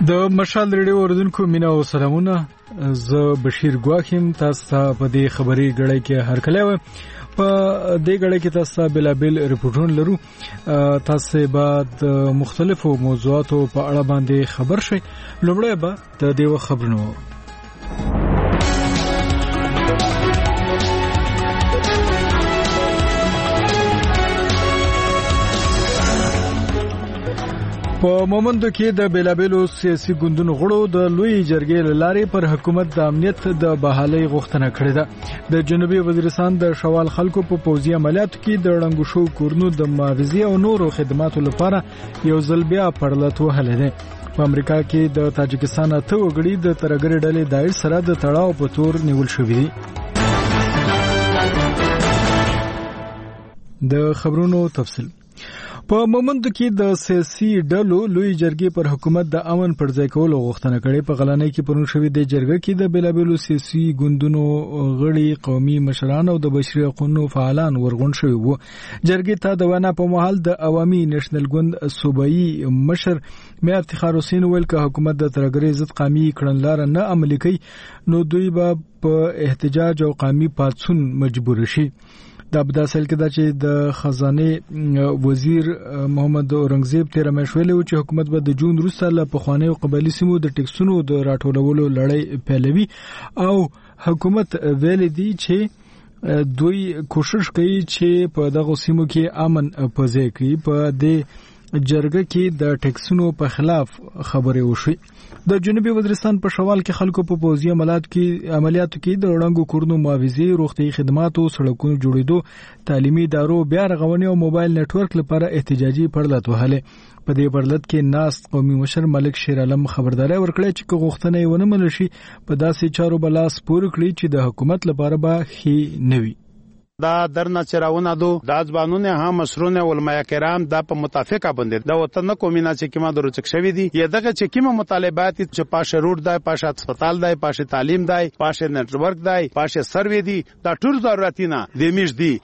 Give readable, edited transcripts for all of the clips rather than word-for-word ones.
د مشال ریډیو اوریدونکو مینا او سلامونه. زه بشیر ګواخیم. تاسو ته په دې خبري غړې کې هرکلی و. په دې غړې کې تاسو بلابل ریپورټونه لرو. تاسو بعد مختلفو موضوعاتو په اړه باندې خبر شئ. لومړی به د دې خبرونو په مومندو کې د بیلابلو سیاسي ګوندونو غړو د لوی جرګې لارې پر حکومت د امنیت د بحالۍ غوښتنه کړې ده. د جنوبي وزیرستان د شوال خلکو په پوځي عملیاتو کې د ړنګو شو کورونو د معاوضې او نورو خدماتو لپاره یو ځل بیا پړلت وهلی دی. په امریکا کې د تاجکستان 8 وګړي د ترهګرۍ ډلې داعش سره د تړاو په تور نیول شوي دي. د خبرونو تفصیل. په مومندو کې د سیاسي ډلو لوی جرګې پر حکومت د امن پر ځای کولو غوښتنه کړې. په غلانۍ کې پرون شوې د جرګې کې د بیلابلو سیاسي ګوندونو غړي، قومي مشران او د بشري حقوقو فعالان ورغون شوي وو. جرګې ته د وینا په مهال د عوامي نېشنل ګوند صوبایي مشر میر افتخار حسین ویل چې حکومت د ترهګرۍ ضد قومي کړنلار نه عملي کوي نو دوی به په احتجاج او قومي پاڅون مجبور شي. د ابداسل کې دا چې د خزانه وزیر محمد اورنګزیب تیر مې ویلي چې حکومت به د جون وروسته له پخوانیو قبایلی سیمو د ټیکسونو د راټولولو لړۍ پیلوي او حکومت ویلي دی چې دوی کوشش کوي چې په دغه سیمو کې امن پځای کوي. په دې جرګه کې د ټیکسونو په خلاف خبرې وشوي. د جنوبي وزیرستان په شوال کې خلکو په پوځي عملیاتو کې د ړنګو کورونو معاوضې، روغتيایي خدماتو، سړکونو جوړېدو، تعلیمي ادارو بیا رغونې او موبایل نتورک لپاره احتجاجي پړلت وهله. په دې پړلت کې ناست قومي مشر ملک شیر عالم خبرداري ورکړه چې غوښتنې ونه منل شي په داسې چارو بلاس پور کړی چې د حکومت لپاره به خې نوي. دا درنه چراونه دو د ځوانونه هم مسرونه علماء کرام دا په متفقه باندې د وطن کومینه چې کیما دروچک شوی دي یا دغه چې کیما مطالبات چې پاشه روډ دی، پاشه هسپتال دی، پاشه تعلیم دی، پاشه نتورک دی، پاشه سروې دی، دا ټول ضرورتونه د میش دي.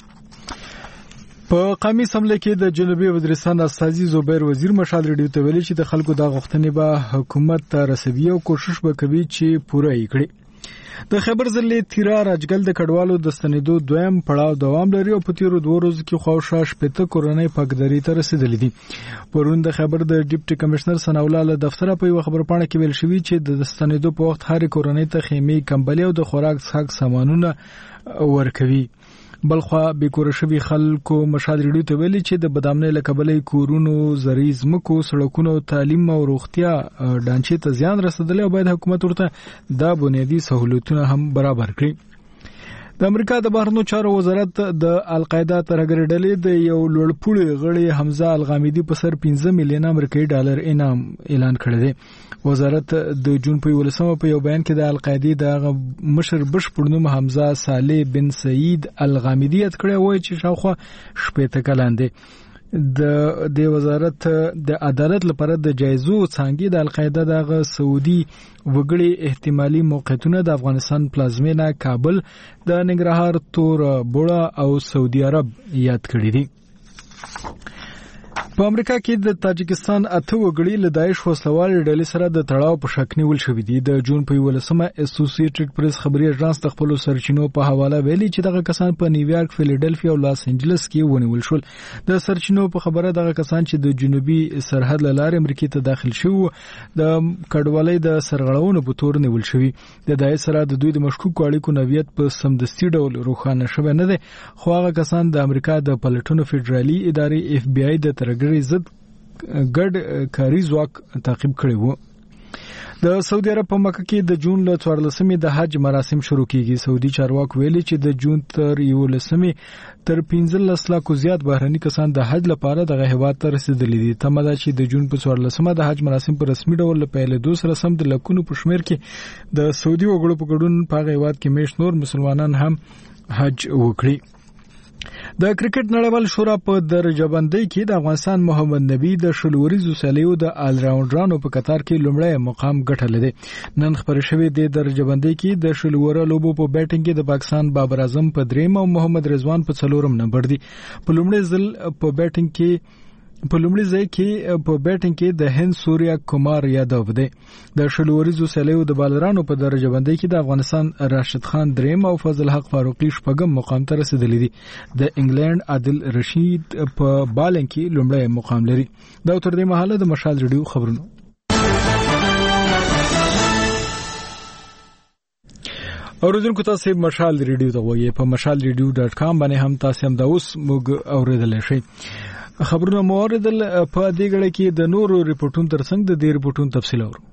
په قومي سملې کې د جنوبي وزیرستان استاذي زبیر وزیر مشال ریډیو ته ویلي چې د خلکو د غوښتنې به حکومت ته رسوي او کوشش وکوي چې پوره یې کړي. د خبر ضلع تیرا راجګل د کډوالو د ستنېدو دویم پړاو دوام لري او په تیرو 2 ورځو کې خواوشا شپته کورنۍ پاکداري ته رسیدلې دي. پرون د خبر د ډیپټي کمشنر ثناء الله له دفتر په یو خبرپاڼه کې ویل شوی چې د ستنېدو په وخت هر کورنۍ ته خیمه، کمبلي او د خوراک څښاک سامانونه ورکوي. بلخوا بیکور شوی خلکو مشال ریډیو ته ویلي چې د بدامنۍ لکبلې کورونو، زریز مکو، سړکونو، تعلیم او روغتیا ډانچې ته زیان رسیدلی او باید حکومت ورته دا بنیادی سہولتونه هم برابر کړي. د امریکا د بهرنیو چارو وزارت د القاعده ترهګرۍ ډلې د یو لوړپوړي غړي حمزه الغامیدي په سر 15 میلیون امریکایي ډالر انعام اعلان کړی دی. وزارت د جون په 11 په یو بیان کې د القاعده د مشر بشپړ نوم حمزه صالح بن سعید الغامیدي یاد کړی وای چې شاوخوا 18 کلن دی. د وزارت د عدالت لپاره د جایزو څنګه د القاعده د سعودي وګړي احتمالي موقعیتونه د افغانستان پلازمینه کابل، د ننګرهار، تور بوړه او سعودي عرب یاد کړی دي. په امریکا کې د تاجکستان 8 وګړي له داعش وسلوال ډلې سره د تړاو په شک نیول شوې دي. د جون په 11 اسوسییټډ پریس خبري اژانس د خپل سرچینو په حواله ویلي چې دغه کسان په نیویارک، فیلډلفیا او لاس انجلس کې ونیول شول. د سرچینو په خبره دغه کسان چې د جنوبي سرحد لاره امریکا ته داخل شوي د کډوالۍ د سرغړونو په تور نیول شوي. د داعش سره د دوی د مشکوک اړیکو نویت په سمدستي ډول روښانه شوی نه دی، خو هغه کسان د امریکا د پلټنو فدرالي ادارې FBI د ترګرۍ ضد ګډ کاري ځواک تعقیب کړی وو. د سعودي عرب په مکه کې د جون له 14مې د حج مراسم شروع کیږي. سعودي چارواکو ویلي چې د جون تر 11مې تر 15 لکه زیات بهرني کسان د حج لپاره دغه هیواد ته رسیدلي دي. تمه ده چې د جون په 14مه د حج مراسم په رسمي ډول پیلېدو سره سم د لکونو په شمیر کې د سعودي وګړو په ګډون په هیواد کې میش نور مسلمانان هم حج وکړي. د کرکټ نړیوال شورا په درجه بندۍ کې د افغانستان محمد نبی د شلوريزو سالیو د آل راونډرانو په قطار کې لومړی مقام ګټلی دی. نن خبرې شوې د درجه بندۍ کې د شلوره لوبو په بیټینګ کې د پاکستان بابر اعظم په 3 او محمد رضوان په 4 نمبر دي. په لومړي ځل په بیټینګ کې په لومړي ځای کې په بیټینګ کې د هند سوریا کومار یادو دی. د شلوریزو سلیو د بالرانو په درجه بندۍ کې د افغانستان راشد خان دریم او فضل حق فاروقي شپږم مقام ته رسیدلی دي. د انګلند عادل رشید په بالنګ کې لومړی مقام لري. دا تر دې مهاله د مشال ریډیو خبرونه. اوریدونکو تاسو مشال ریډیو ته وایي په mashalradio.com باندې هم تاسو هم دا اوس موږ اوریدل شئ. خبرونه موریدل په دې غړي کې د نورو ریپورتونو ترڅنګ د دې ریپورتونو تفصیل اورو.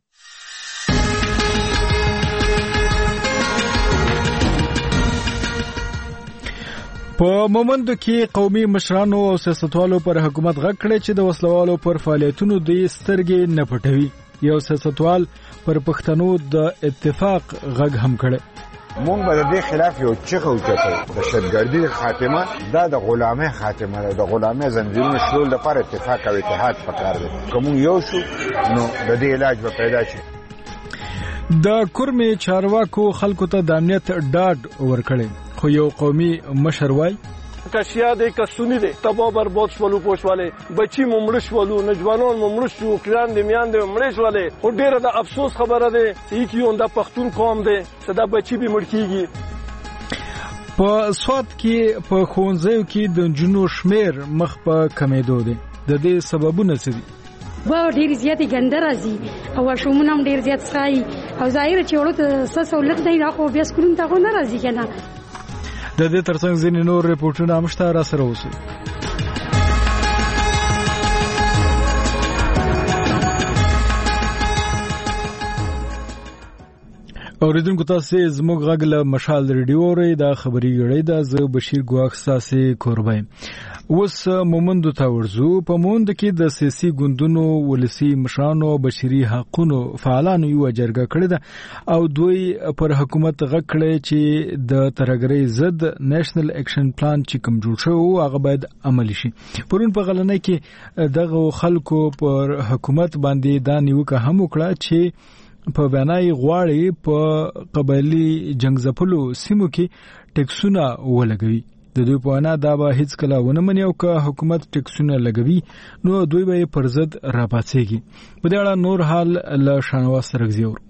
په مومندو کې قومي مشرانو او سیاستوالو پر حکومت غږ کړی چې د وسلوالو پر فعالیتونو د سترګې نه پټوي. یو سیاستوال پر پښتنو د اتفاق غږ هم کړی. مونږ به د دې خلاف یو چغه اوچتو. دهشتګردي خاتمه دا د غلامۍ خاتمه ده. د غلامۍ زنجیرونو شلول لپاره اتفاق او اتحاد پکار دی. کوم یو شو نو د دې علاج به پیدا شي. د کورمې چارواکو خلکو ته د امنیت ډاډ ورکړي خو یو قومي مشر وای کشیا دې کسونی دې تبا برباد شولو پوښواله بچي ممړ شولو نجوانان ممړ شو کلان دې میان دې مړ شولې او ډیره د افسوس خبره ده چې یو د پښتون قوم دې صدا بچي به مړ کیږي. په سواد کې په خونځیو کې د جنو شمیر مخ په کمیدو دي. د دې سببونه څه دي؟ و ډیر زیاتې ګنده راځي او شومونه هم ډیر زیات ښایي او ظاهر چې ورته سہولت دی راخو بیا سکون ته نه راځي کنه. د دې ترڅنګ ځینې نور ریپورتونه هم شته، را سره اوسئ. اوریدونکو تاسو زموږ غږ له مشال ریډیو اورئ. دا خبري غړې ده. زه بشیر ګواخ ساسي کوربای. اوس مومندو ته ورځو. په مومند کې د سیاسي ګوندونو ولسی مشرانو بشري حقوقو فعالانو یو جرګه کړې ده او دوی پر حکومت غږ کړی چې د ترګری ضد نېشنل اکشن پلان چې کوم جوړ شو هغه باید عملي شي. پرون په غلنۍ کې دغه خلکو پر حکومت باندې دا نیوکه هم وکړه چې په بنای غواړي په قبایلی جنگ ځپلو سیمو کې ټیکسونه ولګوي. د دوی په اړه دا به هیڅ کله ونه مني او که حکومت ټیکسونه لګوي نو دوی به پر ضد راپاتېږي. په دې اړه نور حال له شانواز سرګزي اور.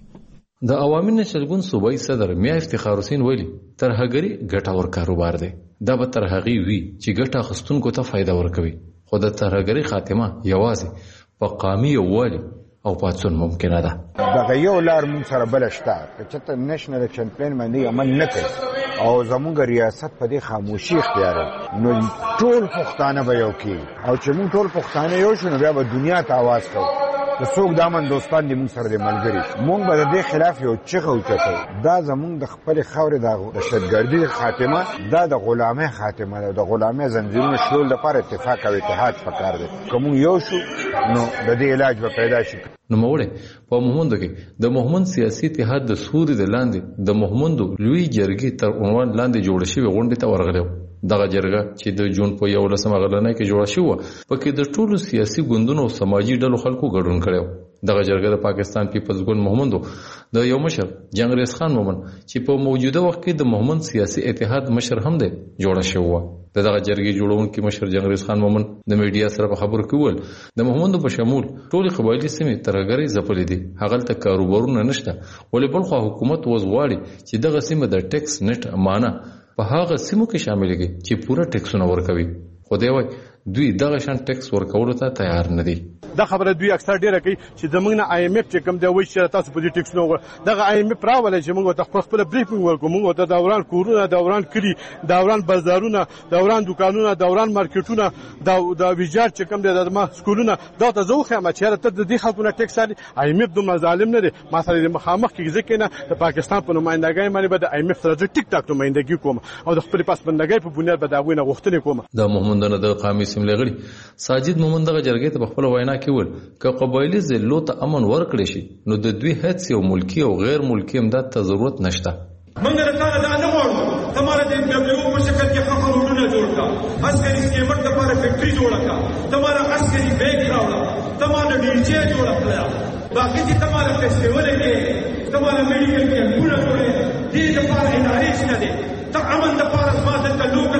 د عوامي نشل ګوند صوبایي صدر میا افتخار حسین ویلي ترهګری ګټور کاروبار دی. دا به ترهغي وي چې ګټه خستونکو ته فائدہ ورکوي. خو د ترهګری خاتمه یوازې په قامي یووالي او پاتون ممکنه ده. دغه یو لار مون سره بلشته چې نېشنل اکشن پلان باندې عمل نکړي او زموږ ریاست په دې خاموشي اختیار نو ټول پښتانه به یو کی او چې مون ټول پښتانه یو شنو بیا به دنیا ته आवाज کوو. د څوک دامن دوستان دې مون سره د ملګری مون به د دې خلاف یو چغه اوچتو. دا زموږ د خپل خاورې د دهشتګردي خاتمه دا د غلامۍ خاتمه ده. د غلامۍ زنجیرونو شلول لپاره اتفاق او اتحاد پکار دی. کوم یو شو نو د دې علاج به پیدا شي. نو موږ په مومندو کې د مومند سیاسي اتحاد د سوري د لاندې د مومندو لوی جرګې تر عنوان لاندې جوړ شوی غونډه ته ورغلو. دغه جرګه چې د جون په 11 غلنۍ کې جوړه شو پکې د ټولو سیاسي ګوندونو او سماجی ډلو خلکو ګډون کړو. دغه جرګه د پاکستان پیپلز ګوند مومندو د یو مشر جنگریز خان مومن چې په موجوده وخت کې د مومند سیاسي اتحاد مشر هم دی جوړه شو. دغه جرګې جوړونکي مشر جنگریز خان مومن د میډیا سره په خبرو کې وویل د مومندو په شمول ټول قبایلی سیمې ترګری ځپلې دي. هغه ته کاروبارونه نشته ولې بل خو حکومت وزغواړي چې دغه سیمه د ټیکس نت امانه په هغه سیمو کې شامل کړي چې پوره ټیکسونه ورکوي. خو دوی دغه شان ټیکس ورکولو ته تیار نه دي. دا خبره دوی اکثر ډیره کوي چې زمونږ نه آی ایم ایف چې کوم دی وایي چې تاسو په دې ټیکس نه دغه آی ایم ایف راولې چې موږ ته خپل بریفینګ ورکو. موږ ته دوران کورونه دوران کلی دوران بازارونه دوران دکانونه دوران مارکیټونه دا ویجار چې کوم دی د ما سکولونه دا ته زه خو ما چې ته د دې خلکو نه ټیکس اخلي. آی ایم ایف دومره ظالم نه دی. ما سره د مخامخ کې ځکه نه د پاکستان په نمائندګۍ باندې به د آی ایم ایف سره ټیک ټاک نمائندګي کوم او د خپل پاسبندګۍ په بنیاد به دا غوښتنه غوښتنه کوم. د مومندانو د قامي سیمې غړي ساجد مومند دغه جرګې ته خپل وینا کې ول ک قبایلی ضلعو ته امن ورکړي شي نو د دوی هڅې او ملکی او غیر ملکی امداد ته ضرورت نشته. موږ راځه دا نه غواړو تمہاره د دبليو په شکل کې خپل روډونه جوړ کړه عسکري سکیمر لپاره فیکټری جوړ کړه تمہاره عسکري بیگ راوړه تمہاره ډیجی جوړ کړه باقي چې تمہاره فیسټیوال کې تمہاره میډیکل کیمپونه جوړه دي د لپاره ادارې شته دي ته امن د لپاره ځما د لوکل امن د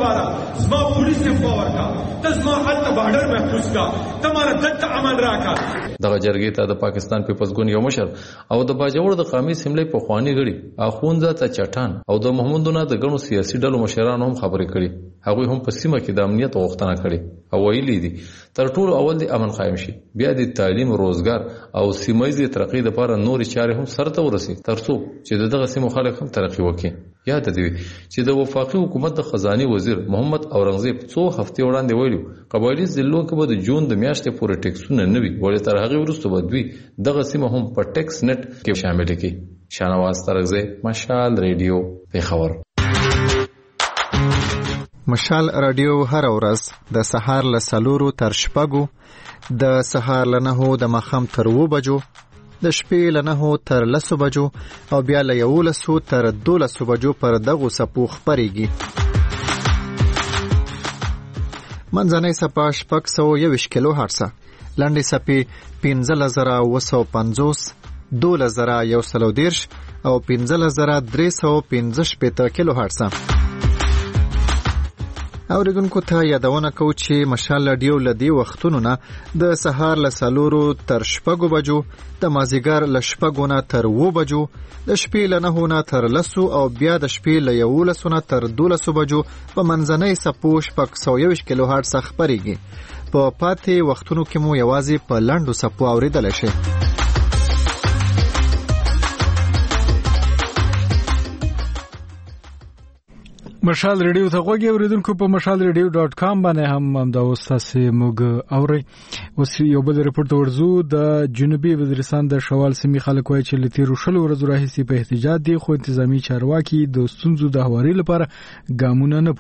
لپاره زما پولیس امپاور کا ته زما هلته بارډر محفوظ کا تمہارا دلته امن راکا. دغه جرګې ته د پاکستان پیپلز ګوند یو مشر او د باجوړ د قومي سیملې په خواني غړي اخوند ته چټان او د محمدونه د غنو سیاسي ډلو مشرانو هم خبرې کړي. هغوی هم په سیمه کې د امنیت غوښتنه کړې او ویلي دي تر ټولو اول د امن قائم شي، بیا د تعلیم، روزګار او سیمایي ترقۍ لپاره نورې چارې هم سرته ورسي ترڅو چې دغه سیمو خلک هم ترقی وکړي. یاد دی چې د وفاقي حکومت د خزاني وزیر محمد اورنګزیب څو هفتې وړاندې ویلو قبایلی ضلعو کې به د جون د میاشتې پورې ټیکسونه نه وي، ولې تر هغې وروسته به دوی دغه سیمه هم په ټیکس نت کې شامل کړي. شاهنواز ترغزی، مشال ریډیو، پېښور. مشال رادیو هر ورځ د سهار له 4 تر 6، د سهار له 9 د ماښام تر 2 بجو، د شپې له 9 تر 10 بجو او بیا له 11 تر 12 بجو پر دغو سپو خپرېږي. منځنۍ سپه 621 کیلو هرڅه، لنډې سپې 15750، 12130 او 15315 کیلو هرڅه. اوریدونکو ته یادونه کو چې مشال رادیو لدی وختونو نه د سهار له 4 تر 6 بجو، د مازیګر له 6 نه تر 2 بجو، د شپې له 9 نه تر 10 او بیا د شپې له 11 نه تر 12 بجو په منځنۍ سپو 621 کیلو هرتز خبرېږي. په پاتې وختونو کې مو یوازې په لنډو سپو اوریدل شي. مشال ریډیو ته غوږی اوریدونکو په mashalradio.com باندې هم دا اوساسه موږ اوري. اوس یو بل رپورټ ورزو د جنوبي وزیرستان د شوال سیمې خلک وایي چې لتیر وشل ورځو راهیسې په احتجاج دي، خو انتظامی چارواکي د ستونزو د هواري لپاره ګامونه نه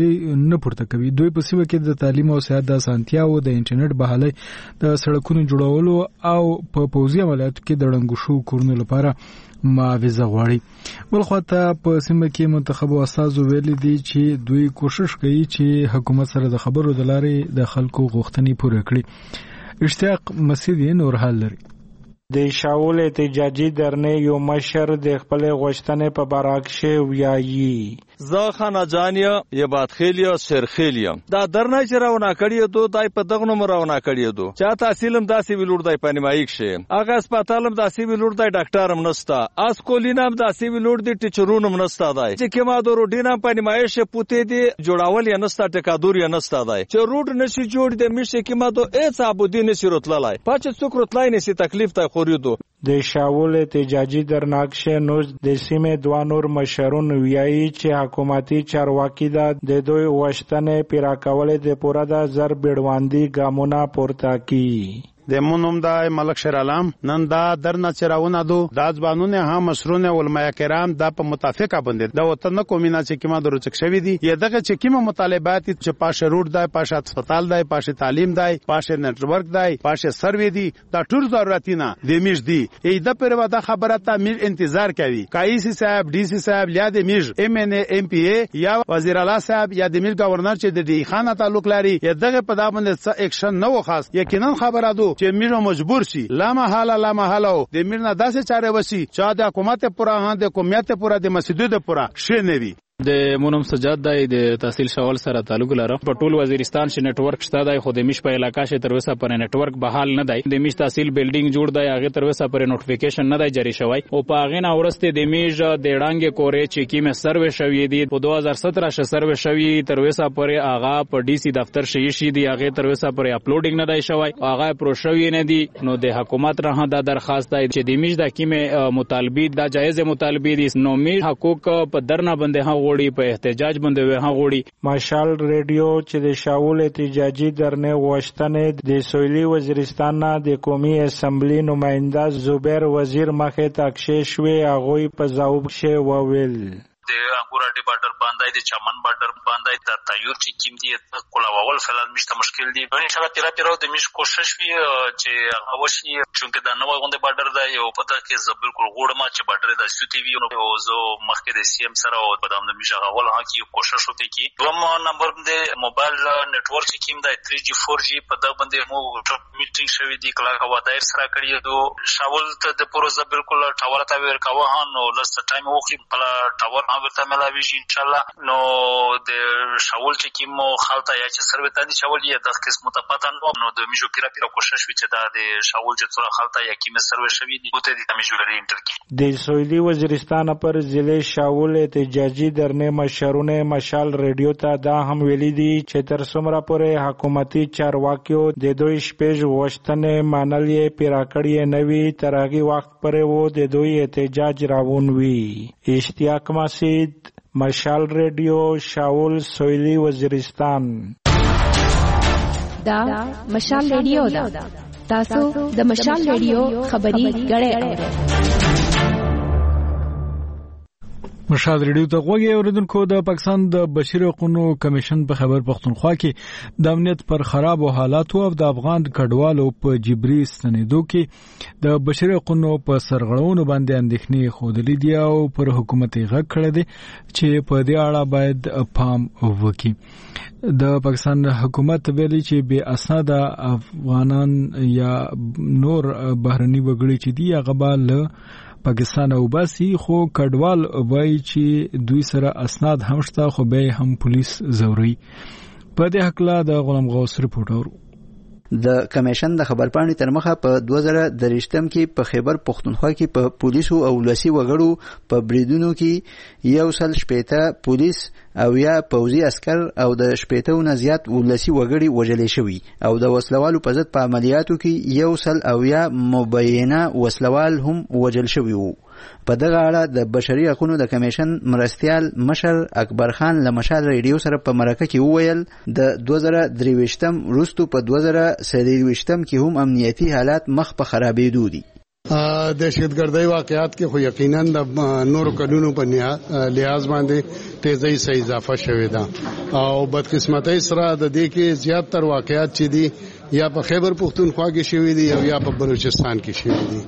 پورته کوي. دوی په سیمه کې د تعلیم او صحت د اسانتیا او د انټرنیټ بحالي، د سړکونو جوړولو او په پوځي عملیاتو کې د ړنګو شو کورونو لپاره معاوضه غواړي. بلخواته په سیمه کې منتخبو استازو ویلي دي چې دوی کوشش کوي چې حکومت سره د خبرو د لارې د خلکو غوښتنې پوره کړي. اشتیاق مسیدی نور حال لري. د شاول احتجاجي درنې یو مشر د خپل غوښتنې په باره کې ویایي: زه خانه جانیا یا بادخیلیا شیرخیلیا دا درنه چې راونه کړی دو دای په دغه نوم راونه کړی دو چا تحصیلم داسې ویلور دای پنیمایک شه اګه هسپتالم داسې ویلور دای ډاکټرم نستا اس کولینم داسې ویلور دی ټیچرونم نستا دای چې کما د روډینم پنیمایش پوتې دی جوړاول یا نستا ټکادور یا نستا دای چې روډ نشي جوړ دی میشه کما دو اڅ ابودی نشي رتلای پچ څوک رتلای نشي تکلیف تا خوریدو. د شاول احتجاجي درناکشه نو د سیمه دوه نور مشرون ویایي چې حکومتي چارواکي د دوی وشتنه پیرا کولې د پوره د زر بیړواندی ګامونه پورته کی. د مونوم د ملک شیر عالم نن دا درنه چراونه دو د ځوانونه هم مسرونه علماء کرام د په متفقه باندې د وطن کومینه چې کیما دروچک شوی دي یدغه چې کیما مطالبات چې پاشه روډ دی، پاشه هسپتال دی، پاشه تعلیم دی، پاشه نتورک دی، پاشه سروې دی، دا ټول ضرورتونه د میش دی. ایده پر ودا خبره ته میل انتظار کوي. کایسی صاحب، ډی سی صاحب، یا د میش ام ان ام پی ای یا وزیر اعلی صاحب یا د میل گورنر چې د دی خانه تعلق لري یدغه په دا باندې څه اکشن نه وخاص. یقینا خبره دو چې میرو مجبور شي لا محاله د میرنا داسې چاره وسی چې د حکومت پورا د قومیت پورا د مسجد پورا شنوي. د مونم سجاد دای د تحصیل شوال سره تعلق لري. په ټول وزیرستان شې نتورک شته دای، خو د میش په علاقہ شې تر وسه پر نتورک بحال نه دی. د میش تحصیل بلډینګ جوړ دی، هغه تر وسه پر نوټیفیکیشن نه دی جاری شوی او په هغه نه ورسته د میش د ډانګې کورې چې کیمه سروې شوی دی په 2017 ش سروې شوی تر وسه پر هغه په ډي سي دفتر شې شي دی، هغه تر وسه پر اپلوډینګ نه دی شوی، هغه پرو شوی نه دی. نو د حکومت راه د درخواست دی چې د میش د کیمه مطالبه د جایز مطالبه دي نو میش حقوق په درنه باندې ها وړي په احتجاج باندې وه غوړي. مشال ریډیو چې د شاول احتجاجي درنې غوښتنې د سویلي وزیرستان نه د قومي اسمبلی نماینده زبیر وزیر مخه تاکشه شوی هغه په ځواب شه وویل: د انګوراډي بارډر باندې د چمن بارډر باندې د تایور چې کیم دي کولاول فلال مشته مشکل دي. ان شاء الله پیرا د مش کوشش وی چې اوشي چونکه د نوو غونډه بارډر دا یو پته کې زبل کول غوړما چې بارډر د سوتی وی او زو مخکې د سی ام سره او په دامن میشه غول ها کې کوشش وکړي کی. دوم نمبر د موبایل نتورک چې کیم د 3G 4G په دا باندې مو میټینګ شوی دی کله کا ودایر سره کړی دو شاول ته د پروژه بالکل ټاور تا ور کاوه نو لست ټایم وخی په ټاور هم ورته ملاویږي ان شاء الله. نو د شاول چې کیمو خالته یا چې سروي ته دي شاول یې د قسمه ته پاتن نو د میجو پیرا کوشش وی چې د شاول چې څوره خالته یا کیمه سروي شوی دي ته د میجو لري انټر کی د سعودي وزیرستان پر ضلع شاول احتجاجي درنه مشرونه مشال ریډیو ته دا هم ویلي دي چې تر څومره پورې حکومتي چارواکیو د دوی شپږ وشتنه مانلې پیراکړې نوي ترغي وخت پرې وو د دوی احتجاج راوونوي. اشتیاق مسید، مشال ریډیو، شاول، سویلی وزیرستان. دا مشال ریډیو دا تاسو د مشال ریډیو خبري غړې مشال ریډیو ته غوږی اوریدونکو. د پاکستان د بشري حقوقو کمیشن په خبر پختونخوا کې د امنیت پر خراب حالات او د افغان کډوالو په جبري ستنېدو کې د بشري حقوقو په سرغړونو باندې اندېښنې خوندلې دي او پر حکومت یې غږ کړی دی چې په دې اړه باید پام وکړي. د پاکستان حکومت ویلي چې بې اسناد افغانان یا نور بهرني وګړي چې دي هغه به له پاکستان او باسي، خو کډوال وایي چې دوی سره اسناد هم شته خو به هم پولیس زوري. په دې حق لا د غلام غوث رپورټر. د کمیشن د خبرپاڼې تر مخه په 2023 کې په خیبر پختونخوا کې په پولیسو او ولسی وګړو په بریدونو کې 160 پولیس او یا پوځي عسكر او د 80 نه زیات ولسی وګړي وژل شوي او د وسلوالو په ضد په عملیاتو کې 100 او یا مبینه وسلوال هم وژل شوي وو. په دغه اړه د بشري حقوقو د کمیشن مرستيال مشر اکبر خان له مشال ریډیو سره په مرکه کې وویل د 2023 وروسته په 2023 کې هم امنیتي حالات مخ په خرابېدو دي. دهشتګردۍ واقعات کې خو یقینا د نور قانونو په لحاظ باندې تیزی سره اضافه شوې ده او بدقسمتۍ سره د دې کې زیات تر واقعات چې دي یا په خیبر پختونخوا کې شوې دي او یا په بلوچستان کې شوې دي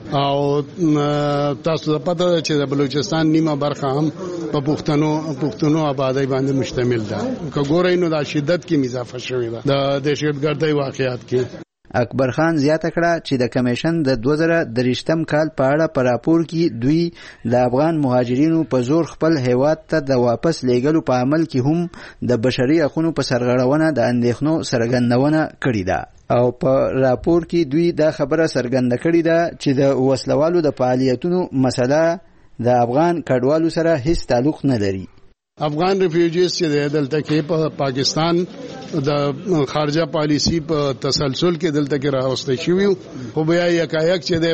او تاسو ته پته ده چې د بلوچستان نیمه برخه هم په پښتنو آبادی باندې مشتمل ده. که ګورئ نو د شدت کې اضافه شوې ده د دهشتګردۍ واقعات کې. اکبر خان زیاته کړه چې د کمیشن د 2023 کال په اړه په راپور کې دوی د افغان مهاجرینو په زور خپل هیواد ته د واپس لیږلو په عمل کې هم د بشري حقوقو په سرغړونه د اندېښنو څرګندونه کړې ده او په راپور کې دوی دا خبره څرګنده کړې ده چې د وسلوالو د فعالیتونو مسله د افغان کډوالو سره هیڅ تعلق نه لري. افغان ریفیوجیز چې دلته کې په پاکستان د خارجه پالیسی په تسلسل کې دلته کې راوستي شوی خو بیا یکایک چې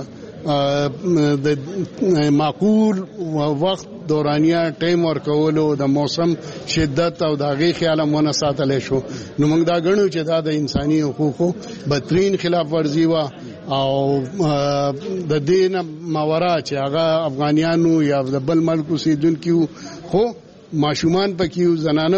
د معقول وخت دورانیه ټیم ورکولو د موسم شدت او د هغې خیال مونه ساتلی شو نو موږ دا ګڼو چې دا د انساني حقوقو بدترین خلاف ورزي وه او د دې نه ماورا چې هغه افغانیانو یا د بل ملک اوسېدونکي خو ماشومان پکې زنانه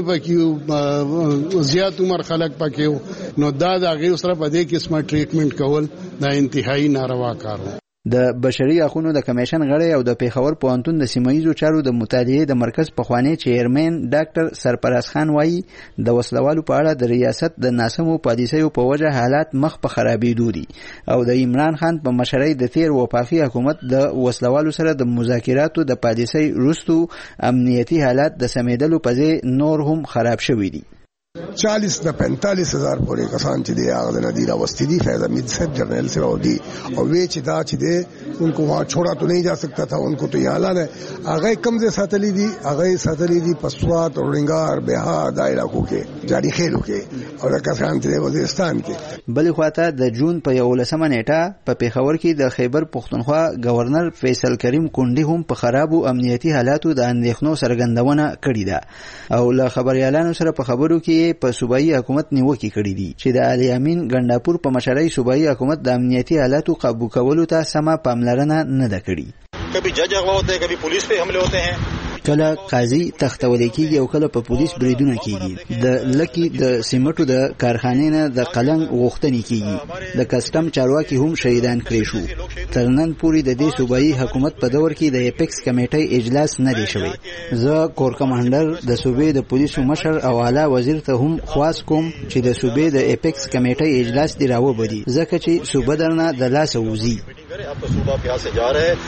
پکې زیات عمر خلک پکې نو دا د هغې سره په دې قسمه ټریټمنټ کول دا انتهایی ناروا کار و. د بشري حقوقو د کمیشن غړی او د پیښور پوهنتون د سیمه‌ییزو چارو د مطالعې د مرکز پخوانی چیرمن ډاکټر سرپرست خان وایي د وسلوالو په اړه د ریاست د ناسمو پالیسیو په وجه حالات مخ په خرابېدو دي او د عمران خان په مشرۍ د تیر وفاقي حکومت د وسلوالو سره د مذاکراتو د پالیسۍ وروسته امنیتي حالات د سمیدلو په ځای نور هم خراب شوي دي. 40 से 45 हजार पूरे कसान चिदे आगद नदी रावस्ती दी फैज अमीद साहब जर्नल से दी और वे चिदा चिदे उनको वहाँ छोड़ा तो नहीं जा सकता था उनको तो यहाँ लाना है आगे कम से सातली दी पसवात और रिंगार बिहार दायरा को के जारी खेलों के और कसान चिदे वजीरिस्तान के. بل خواته د جون په 11 نیټه په پیښور کې د خیبر پختونخوا گورنر فیصل کریم کونډي هم په خرابو امنیتي حالاتو د اندېښنو څرګندونه کړې ده او له خبريالانو سره په خبرو کې په صوبایي حکومت نیوکې کړې دي چې د علي امین ګنداپور په مشرۍ صوبایي حکومت د امنیتي حالاتو قابو کولو ته سمه پاملرنه نه ده کړې. کبھی جج اغوا ہوتے ہیں کبھی پولیس پہ حملے ہوتے ہیں کله قاضي تختولې کیږي او کله په پولیس بریدونه کیږي. د لکی د سیمټو د کارخانې نه د قلم غوښتنې کیږي. د کسټم چارواکي هم شهیدان کړي شو. تر نن پورې د دې صوبایي حکومت په دور کې د اپیکس کمیټې اجلاس نه دی شوی. زه کور کمانډر د صوبې د پولیسو مشر او اعلی وزیر ته هم خواست کوم چې د صوبې د اپیکس کمیټې اجلاس دی راوبدي ځکه چې صوبه درنه د لاس وزي.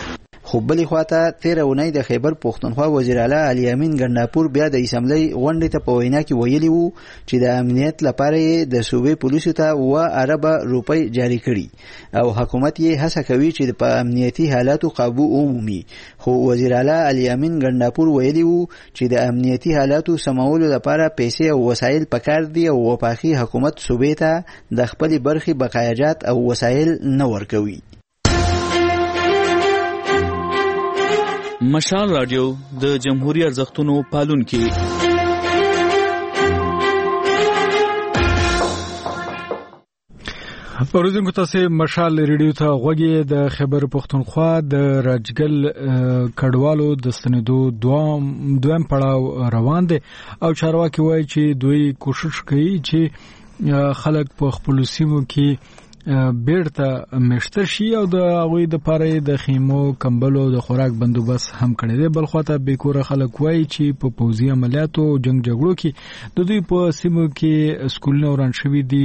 خو بلې خواته 13 اونۍ د خیبر پښتونخوا وزیر اعلی علي امین ګنداپور بیا د اسمبلی غونډې ته په وینا کې ویلي وو چې د امنیت لپاره د صوبې پولیسو ته 1 ارب روپۍ جاری کړي او حکومت یې هڅه کوي چې په امنیتي حالاتو قابو ومومي. خو وزیر اعلی علي امین ګنداپور ویلي وو چې د امنیتي حالاتو سمولو لپاره پیسې او وسایل پکار دي او وفاقي حکومت صوبې ته د خپل برخي بقایاجات او وسایل نه ورکوي. مشال رادیو د جمهوریت ارزښتونو پالونکي. اوریدونکو تاسو مشال ریډیو ته غوږی د خیبر پښتونخوا د راجګل کډوالو د ستنېدو دویم پړاو روان دي او چارواکي وایي چې دوی کوشش کوي چې خلک په خپل سیمو کې بیرته مشتر شي او د هغوی د پاره د خیمو کمبلو د خوراک بندوبست هم کړی دی. بل خواته بیکوره خلک وایي چې په پوځي عملیاتو جنگ جګړو کې د دوی په سیمو کې سکولونه وران شوي دي،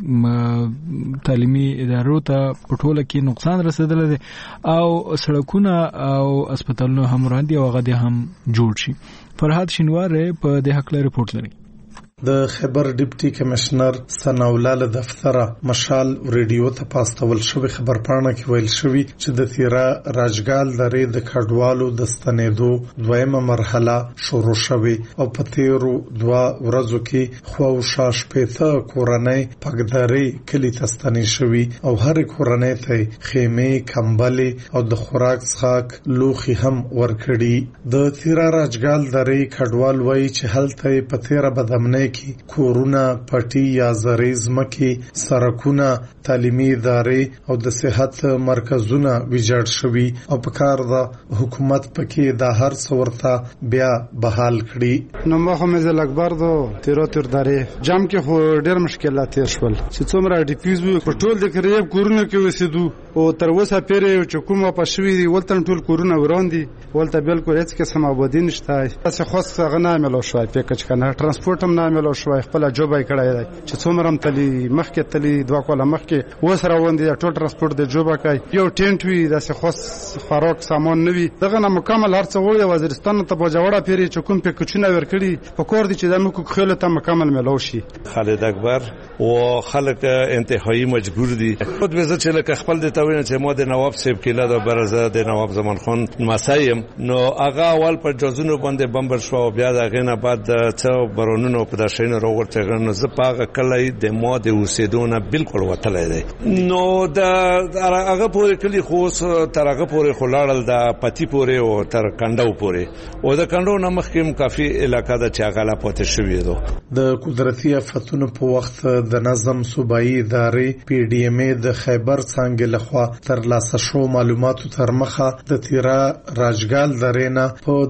تعلیمي ادارو ته په ټوله کې نقصان رسیدلی دی او سړکونه او هسپتالونه هم وران دي او هغه هم جوړ شي. فرهاد شینوار په دې حق لري رپورټ لري. د خیبر ډیپټي کمشنر ثناءالله له دفتره مشال ریډیو ته پاستول شوی خبرپاڼه کې ویل شوی چې د تیرا راجګال درې د کډوالو د ستنېدو دویمه مرحله شروع شوی او په تیرو 2 ورځو کې خواوشا شپېته کورنۍ پګداري کلی ته ستنې شوی او هر کورنۍ ته خیمه کمبلې او د خوراک څښاک لوخي هم ورکړي. د تیرا راجګال درې کډوال وایي چې هلته په تیرا بدامنۍ کی کورونه پټي یا زریز مکی سرکونه تعلیمي ادارې او د صحت مرکزونه ویجاړ شوي او په کار د حکومت پکې د هر څورته بیا بحال کړي. نو ما خو مزل اکبر دو تیرو تر درې جام کې خو ډېر مشکلات تیر شول چې څومره ډیفیوز وو په ټول د کریب کورونه کې وسیدو او تر اوسه پیرې چې کومه پښوی دی ولته ټول کورونه وراندي ولته بالکل هیڅ قسم آبادی نشته. تاسو خاص غنه ملو شوي پکې کنه ترانسپورت هم نه ملو شوي خپل جوبای کړای دی چې څومره هم تلی مخکې تلی 2 کوله مخکې وسره وندي ټول ترانسپورت د جوبا کوي یو ټینټ وی د خاص خوراک سامان نوي دغه نه مکمل هر څه وړي وزیرستان ته په جوړه پیری چې کوم په کچونه ورکړي په کور دي چې د مکو خېله ته مکمل ملو شي. خالد اکبر او خلک انتهایی مجبور دي خود به چې لکه خپل د توین چې مو د نواب صاحب کله د برزه د نواب زمان خان مسایم نو هغه اول په جزونو باندې بمبر شو بیا دغه نه بعد څو برونونو په داشین ورته غن ز پاغه کله د مو د اوسیدونه بالکل وتلای دی نو د هغه پورې کلی خو تر هغه پورې خلاړل د پتی پورې او تر کندو پورې او د کندو نمخکم کافي علاقہ د چاغاله پته شوې دو. د قدرتي آفتونو په وخت د نظم صوبایي ادارې پی ډی ام ای د خیبر څنګه لخوا تر لاسه شو معلوماتو تر مخه د تیرا راجګال درینه په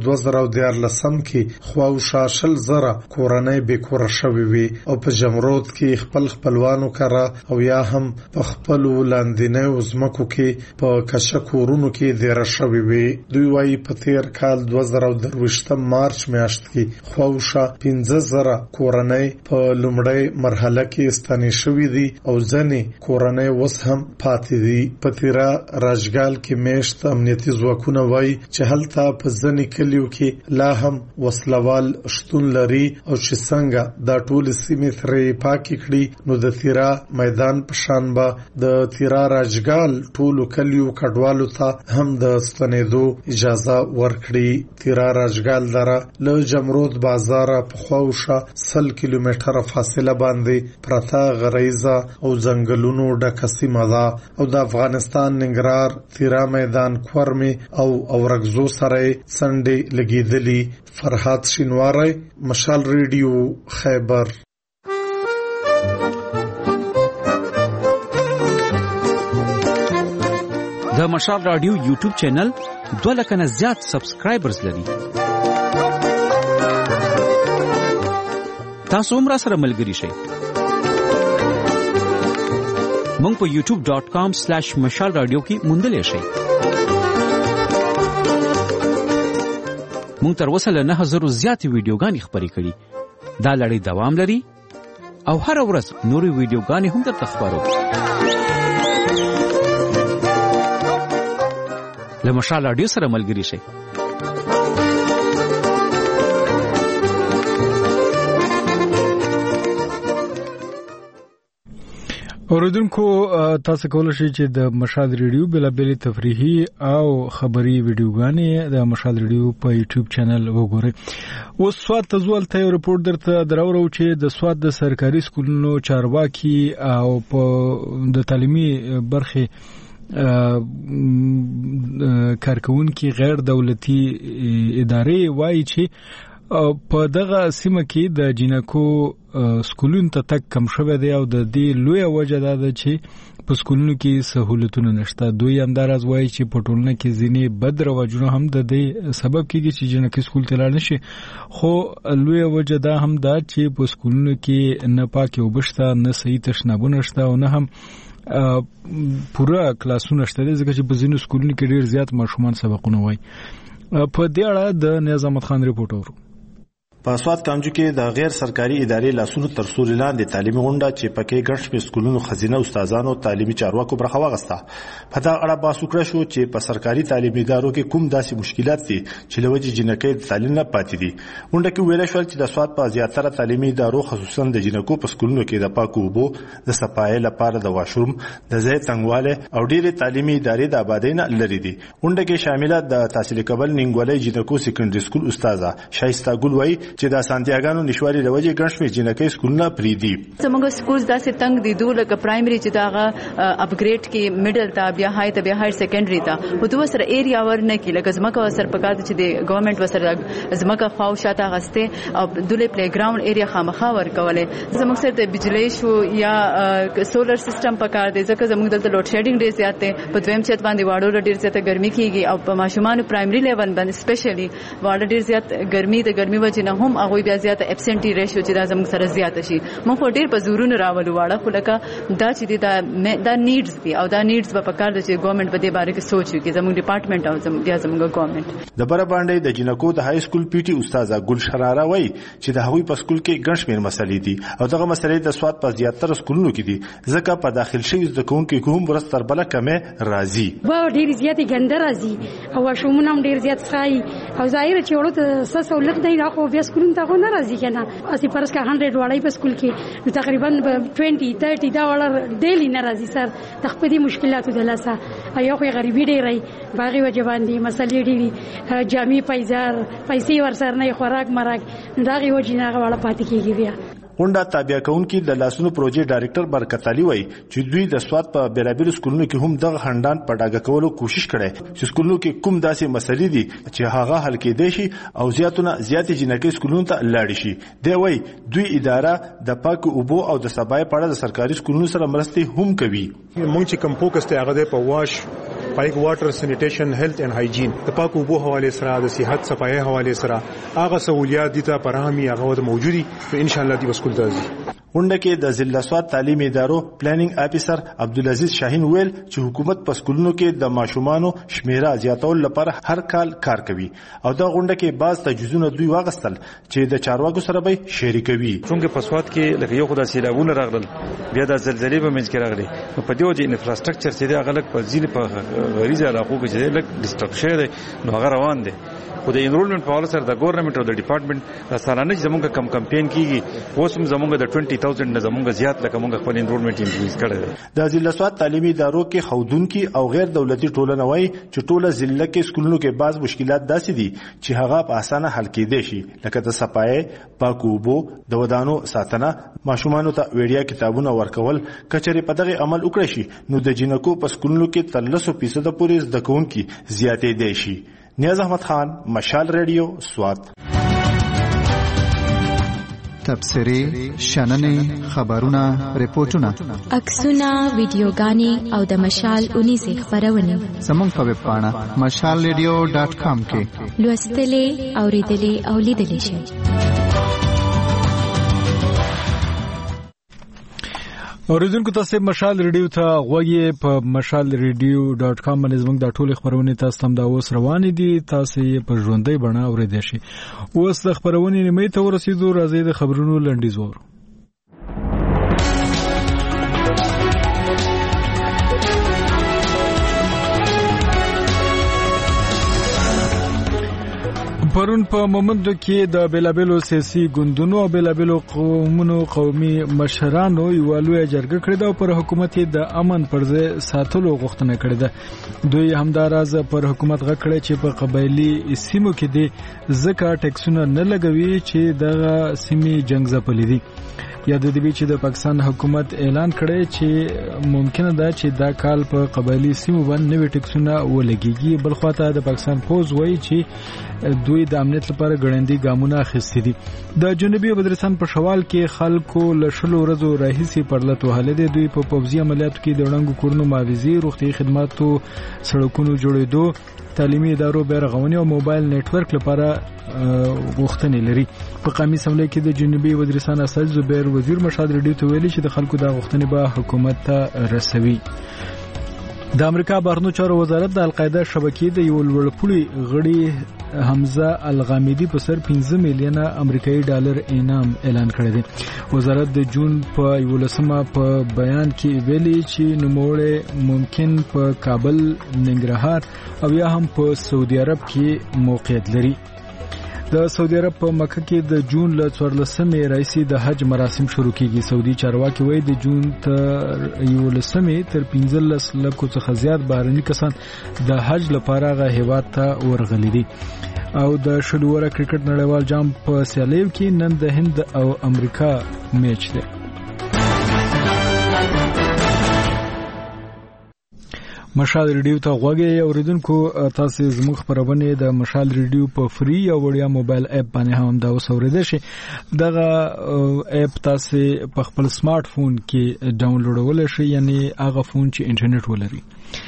2014 کې خواوشا شل زره کورنۍ به کور شوي وي او په جمرود کې خپل خپلوانو کرا او یا هم په خپل لاندینه وزمکو کې په کشکورونو کې ډیر شوي وي. دوی وايي په تیر کال 2023 مارچ میاشت کې خواوشا 15000 کورنۍ په لومړی مرحله کې ستنې شوي دي او ځنې کورنۍ وس هم پاتې دي. په تیرا راجګال کې میشت امنیتي ځواکونه وايي چې هلته په ځنې کلیو کې لا هم وسلوال شتون لري او چې څنګه دا ټول سیمې ترې پاکي کړي نو د تیرا میدان په شان به د تیرا راجګال ټول کلیو کډوالو ته هم د ستنېدو اجازه ورکړي. تیرا راجګال دره له جمرود بازار په خواوشا 100 کیلومتره فاصله باندې پرتا غریزه او ځنګلونو ډکه سیمه ده او د افغانستان ننګرهار تیرا میدان کورمي او اورګزو سره څنډې لګیدلی. فرهاد شینواری مشال ریډیو خیبر. د مشال رادیو یوټیوب چینل 2 لک نه زیات سبسکرایبرز لري. تاسو هم را سره ملګری شئ. مونږ په youtube.com/mashalradio کې موندلی شئ. مونږ تر اوسه له 9000 زیاتې ویډیوګانې خپرې کړي. دا لړۍ دوام لري او هر ورځ نورې ویډیوګانې هم درته خپرو. له مشال رادیو سره ملګری شئ. اوریدونکو تاسو کولای شئ چې د مشال ریډیو بلابل تفریحي او خبري ویډیوګانې د مشال ریډیو په یوټیوب چینل وګورئ. اوس سواد تزول ته رپورټ درته دراوړو چې د سواد د سرکاري سکولونو چارواکي او په د تعلیمي برخې کارکونکي غیر دولتي ادارې وایي چې په دغه سیمه کې د جنکو سکولونو ته تک کم شوی دی او د دې لوی وجه ده چې په سکولونو کې سہولتونه نشته. دوی همدارز وایي چې په ټولنه کې ځینې بد رواجونه هم د دې سبب کېږي چې جنکې سکول ته لاړ نشي. خو لوی وجه ده هم ده چې په سکولونو کې نه پاکې اوبه شته، نه صحیح تشنابونه شته او نه هم پوره کلاسونه شته، ځکه چې په ځینو سکولونو کې ډېر زیات ماشومان سبقونه وایي. په دې اړه د نیاز احمد خان ریپورټ اورو. په سواد کانجو کې د غیر سرکاري ادارې لاسونو تر سوري لاندې تعلیمي غونډه چې پکې ګڼ شمېر سکولونو خزینه استادانو تعلیمي چارواکو برخه واخیسته. په دا اړه بحث وکړه شو چې په سرکاري تعلیمي ادارو کې کوم داسې مشکلات دي چې له وجې جنکۍ د تعلیم نه پاتې دي. غونډه کې ویل شول چې د سواد په زیاتره تعلیمي ادارو خصوصا د جنکو په سکولونو کې د پاکو اوبو، د صفایۍ لپاره د واشروم، د ځای تنګواله او ډېرې تعلیمي ادارې د آبادۍ نه لرې دي. غونډه کې شامله د تحصیل کول نینګولۍ جنکو سیکنډري سکول استاده شایسته ګل وایي چې د سانتیاګانو نشوالي لوجه ګڼ شمېر جنکۍ سکولونه پریدي. زموږ سکول داسې تنگ دي دوه لکه پرایمري چې داغه اپګریډ کې میډل ته بیا هاي ته بیا هایر سیکنډري ته په دوه سره ایریا ورنه کې لکه زمکه سر پکاته چې د ګورنمنت وسره زمکه خاو شاته غسته او دوله پلی ګراوند ایریا خامخا ورکولې. زموږ سره د بجلی شو یا سولر سیستم پکار دی ځکه زموږ دلته لوډ شیډینګ ډیر زیات دی. په دویم چت باندې واړو ډیر زیاته ګرمي کیږي او په ماشومان پرایمري لیول باندې سپیشلی واړه ډیر زیات ګرمي د ګرمي وجه نه هم هغه بیا زیات ابسنټي ریشیو چې دا زموږ سره زیات شي. موږ ډیر په زورونو راولو واړه خو لکه دا چې دا نیډز دي او دا نیډز به پکار دي چې ګورنمنت په دې باره کې سوچ وکړي. زموږ ډپارټمنټ او بیا زموږ ګورنمنت د بره باندې د جنکو د های سکول پی ټي استاده ګل شراره وایي چې د هغوی په سکول کې ګڼ شمېر مسلې دي او دغه مسلې د سواد په زیاتره سکولونو کې دي ځکه په داخل شوي زده کوونکو کوم ورځ تر بله کمې راځي. به ډېرې زیاتې ګنده راځي او واشرومونه هم ډېر زیات ښایي او ظاهره چې وړو ته څه سهولت دی را خو بیا سکولونو ته خو نه راځي که نه. اسی فرض که 100 وړی په سکول کې نو تقریبا 20-30 دا وړه ډیلی نه راځي سر د خپلې مشکلاتو د لاسه یو خو غریبي ډېری باغې وجه باندې مسلې ډېري جامې پیزار پیسې ورسره نه خوراک مراک نو د هغې وجې نه هغه وړه پاتې کېږي. بیا غونډه تابع کوونکي د لاسونو پروژې ډایرکټر برکت علي وایي چې دوی د سواد په بیلابیلو سکولونو کې هم دغه خندان په ډاګه کولو کوشش کړی چې سکولونو کې کوم داسې مسلې دي چې هغه حل کېدای شي او زیاتونه زیاتې جنکۍ سکولونو ته لاړې شي. دی وایي دوی اداره د پاکو اوبو او د صفایۍ په اړه د سرکاري سکولونو سره مرستې هم کوي. موږ چې کوم فوکس دی هغه په واش پاک واټر سینیټیشن هیلث اینڈ هایجین د پاکو اوبو حواله سره د صحت صفایۍ حواله سره هغه سہولیات دي ته پرهامي هغه موجودي ان شاء الله دی وسکول ته. غونډه کې د ضلع سواد تعلیمي ادارو پلانینګ افیسر عبدالعزیز شاهین ویل چې حکومت په سکولونو کې د ماشومانو شمیره زیاتول لپاره هر کال کار کوي او دا غونډه کې بعض تجویزونه دوی واغستل چې د چارواکو سره به شریکوي. څنګه په سواد کې لکه یو خدای سیلابونه راغلل بیا د زلزلې په منځ کې راغلي نو په دې وجه انفراستراکچر چې دا غلط په ځینې په غریزه علاقو کې چې لک ډیسټرب شوی دی نو هغه روان دی. خو د انرولمنت په حواله سره د ګورنمنت او د ډپارټمنټ د سالانه زموږ کم کمپین کیږي اوس هم زموږ د 20000 نه زموږ زیات لکه موږ خپل انرولمنت انکریز کړی دی. د ضلع سواد تعلیمي ادارو کې خودونکي او غیر دولتي ټولنه وایي چې ټوله ضلع کې سکولونو کې بعض مشکلات داسې دي چې هغه په اسانه حل کېدای شي لکه د صفایۍ، پاکو اوبو، د ودانو ساتنه، ماشومانو ته وړیا کتابونه ورکول. کچرې په دغه عمل وکړي شي نو د جنکو په سکولونو کې تر 100% پورې زده کوونکي زیاتې دی شي. نیاز احمد خان، مشال ریډیو، سواد. تبصرې، شننې، خبرونه، ریپورتونه، عکسونه، ویډیوګانې او د مشال 19 خبرونه زموږ په ویب پاڼه mashalradio.com کې لوستلې، اوریدلې او لیدلې شئ. اوریدونکو تاسو مشال ریډیو ته غوږی په mashalradio.com باندې زموږ د ټولو خبرونه تاسو هم دا اوس روان دي تاسو یې په ژوندۍ بڼه اوریدئ شئ. اوس د خبرونه نیمه ته ورسېدو راځي د خبرونو لنډیز وورو. پرون په مومندو کې د بیلابیلو سیاسي ګوندونو او بیلابیلو قومونو قومي مشرانو یو لوی جرګه کړې ده او پر حکومت د امن پر ځای ساتلو غوښتنه کړې ده. دوی همداراز پر حکومت غږ کړی چې په قبایلي سیمو کې د ځکه ټیکسونه نه لګوي چې دغه سیمې جنگ ځپلې دي. یا د دې چې د پاکستان حکومت اعلان کړی چې ممکنه ده چې دا کال په قبایلي سیمو باندې نوې ټیکسونه ولګيږي. بل خواته د پاکستان پوز وایي چې دوی د امنیت لپاره ګړندي ګامونه اخیستي دي. د جنوبي وزیرستان په شوال کې خلکو له شلو ورځو راهیسې پرلط وهلې دي. دوی په پوځي عملیاتو کې د وړاندو کورونو معاوضې، روغتیايي خدماتو، سړکونو جوړېدو، تعلیمي ادارو بیرغونې او موبایل نتورک لپاره غوښتنې لري. په قومي اسمبلی کې د جنوبي وزیرستان اسد زبیر وزیر مشهد ریډیو ته ویلي چې د خلکو د غوښتنې به حکومت ته رسوي. د امریکا بهرنیو چارو وزارت د القاعده شبکې د یو لوړپوړي غړي حمزه الغامدي په سر 15 میلیونه امریکایي ډالر انعام اعلان کړی دی. وزارت د جون په 11مه په بیان کې ویلي چې نوموړی ممکن په کابل، ننګرهار او یا هم په سعودي عرب کې موقعیت لري. د سعودي عرب په مکه کې د جون له 14مې راځي د حج مراسم شروع کیږي. سعودي چارواکي وایي د جون تر 11مې تر 15 لکو څخه زیات بهرني کسان د حج لپاره غا هیواد ته ورغلي دي. او د شلوره کرکټ نړیوال جام په سیالیو کې نن د هند او امریکا میچ دی. مشال ریډیو ته غوږی اوریدونکو، تاسو زموږ خبرونه د مشال ریډیو په فری او وړیا موبایل اپ باندې هم دا اوسوریدئ شي. دغه اپ تاسو په خپل سمارټ فون کې ډاونلوډول شي، یعنی هغه فون چې انټرنیټ ولري.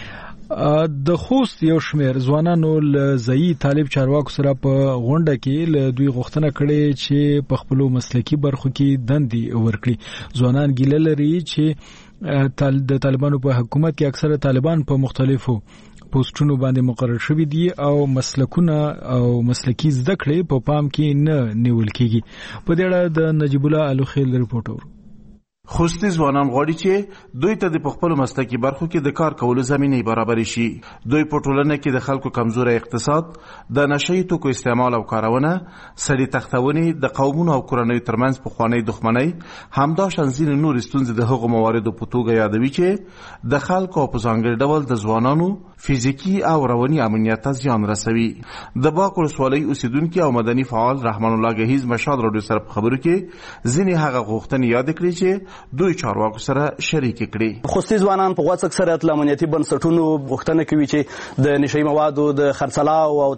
د خوست یو شمیر ځوانانو له ځایی طالب چارواکو سره په غونډه کې له دوی غوښتنه کړې چې په خپل مسلکي برخو کې دندې ورکړي. ځوانان ګیله لري چې د طالبانو په حکومت کې اکثره طالبان په مختلفو پوسټونو باندې مقرر شوي دي او مسلکونه او مسلکي زده کړې په پام کې نه نیول کېږي. په دې اړه د نجیب الله الوخیل رپورټ. خوستی ځوانان غواړي چې دوی ته د خپل مسلکي برخو کې د کار کولو زمینه برابر شي. دوی په ټولنه کې د خلکو کمزوري اقتصاد، د نشئی توکو استعمال او کارونه، سړي تختونې، د قومونو او کورنۍ ترمنځ په خوانی دښمنۍ، همداشان ځینې نور ستونزې د هغو مواردو په توګه یادوي چې د خلکو په ځانګړي ډول د ځوانانو فزیکی او رواني امنیت ته زیان رسوي. د باک ولسوالۍ اوسیدونکو او مدني فعال رحمان الله گهیز مشال راډیو سره په خبرو کې ځینې هغه غوښتنې یاد کړې چې دوی چارواکو سره شریک کړي. خوستي ځوانان په غوڅ اکثریت له امنیتي بنسټونو غوښتنه کوي چې د نشئی موادو د خرڅلاو او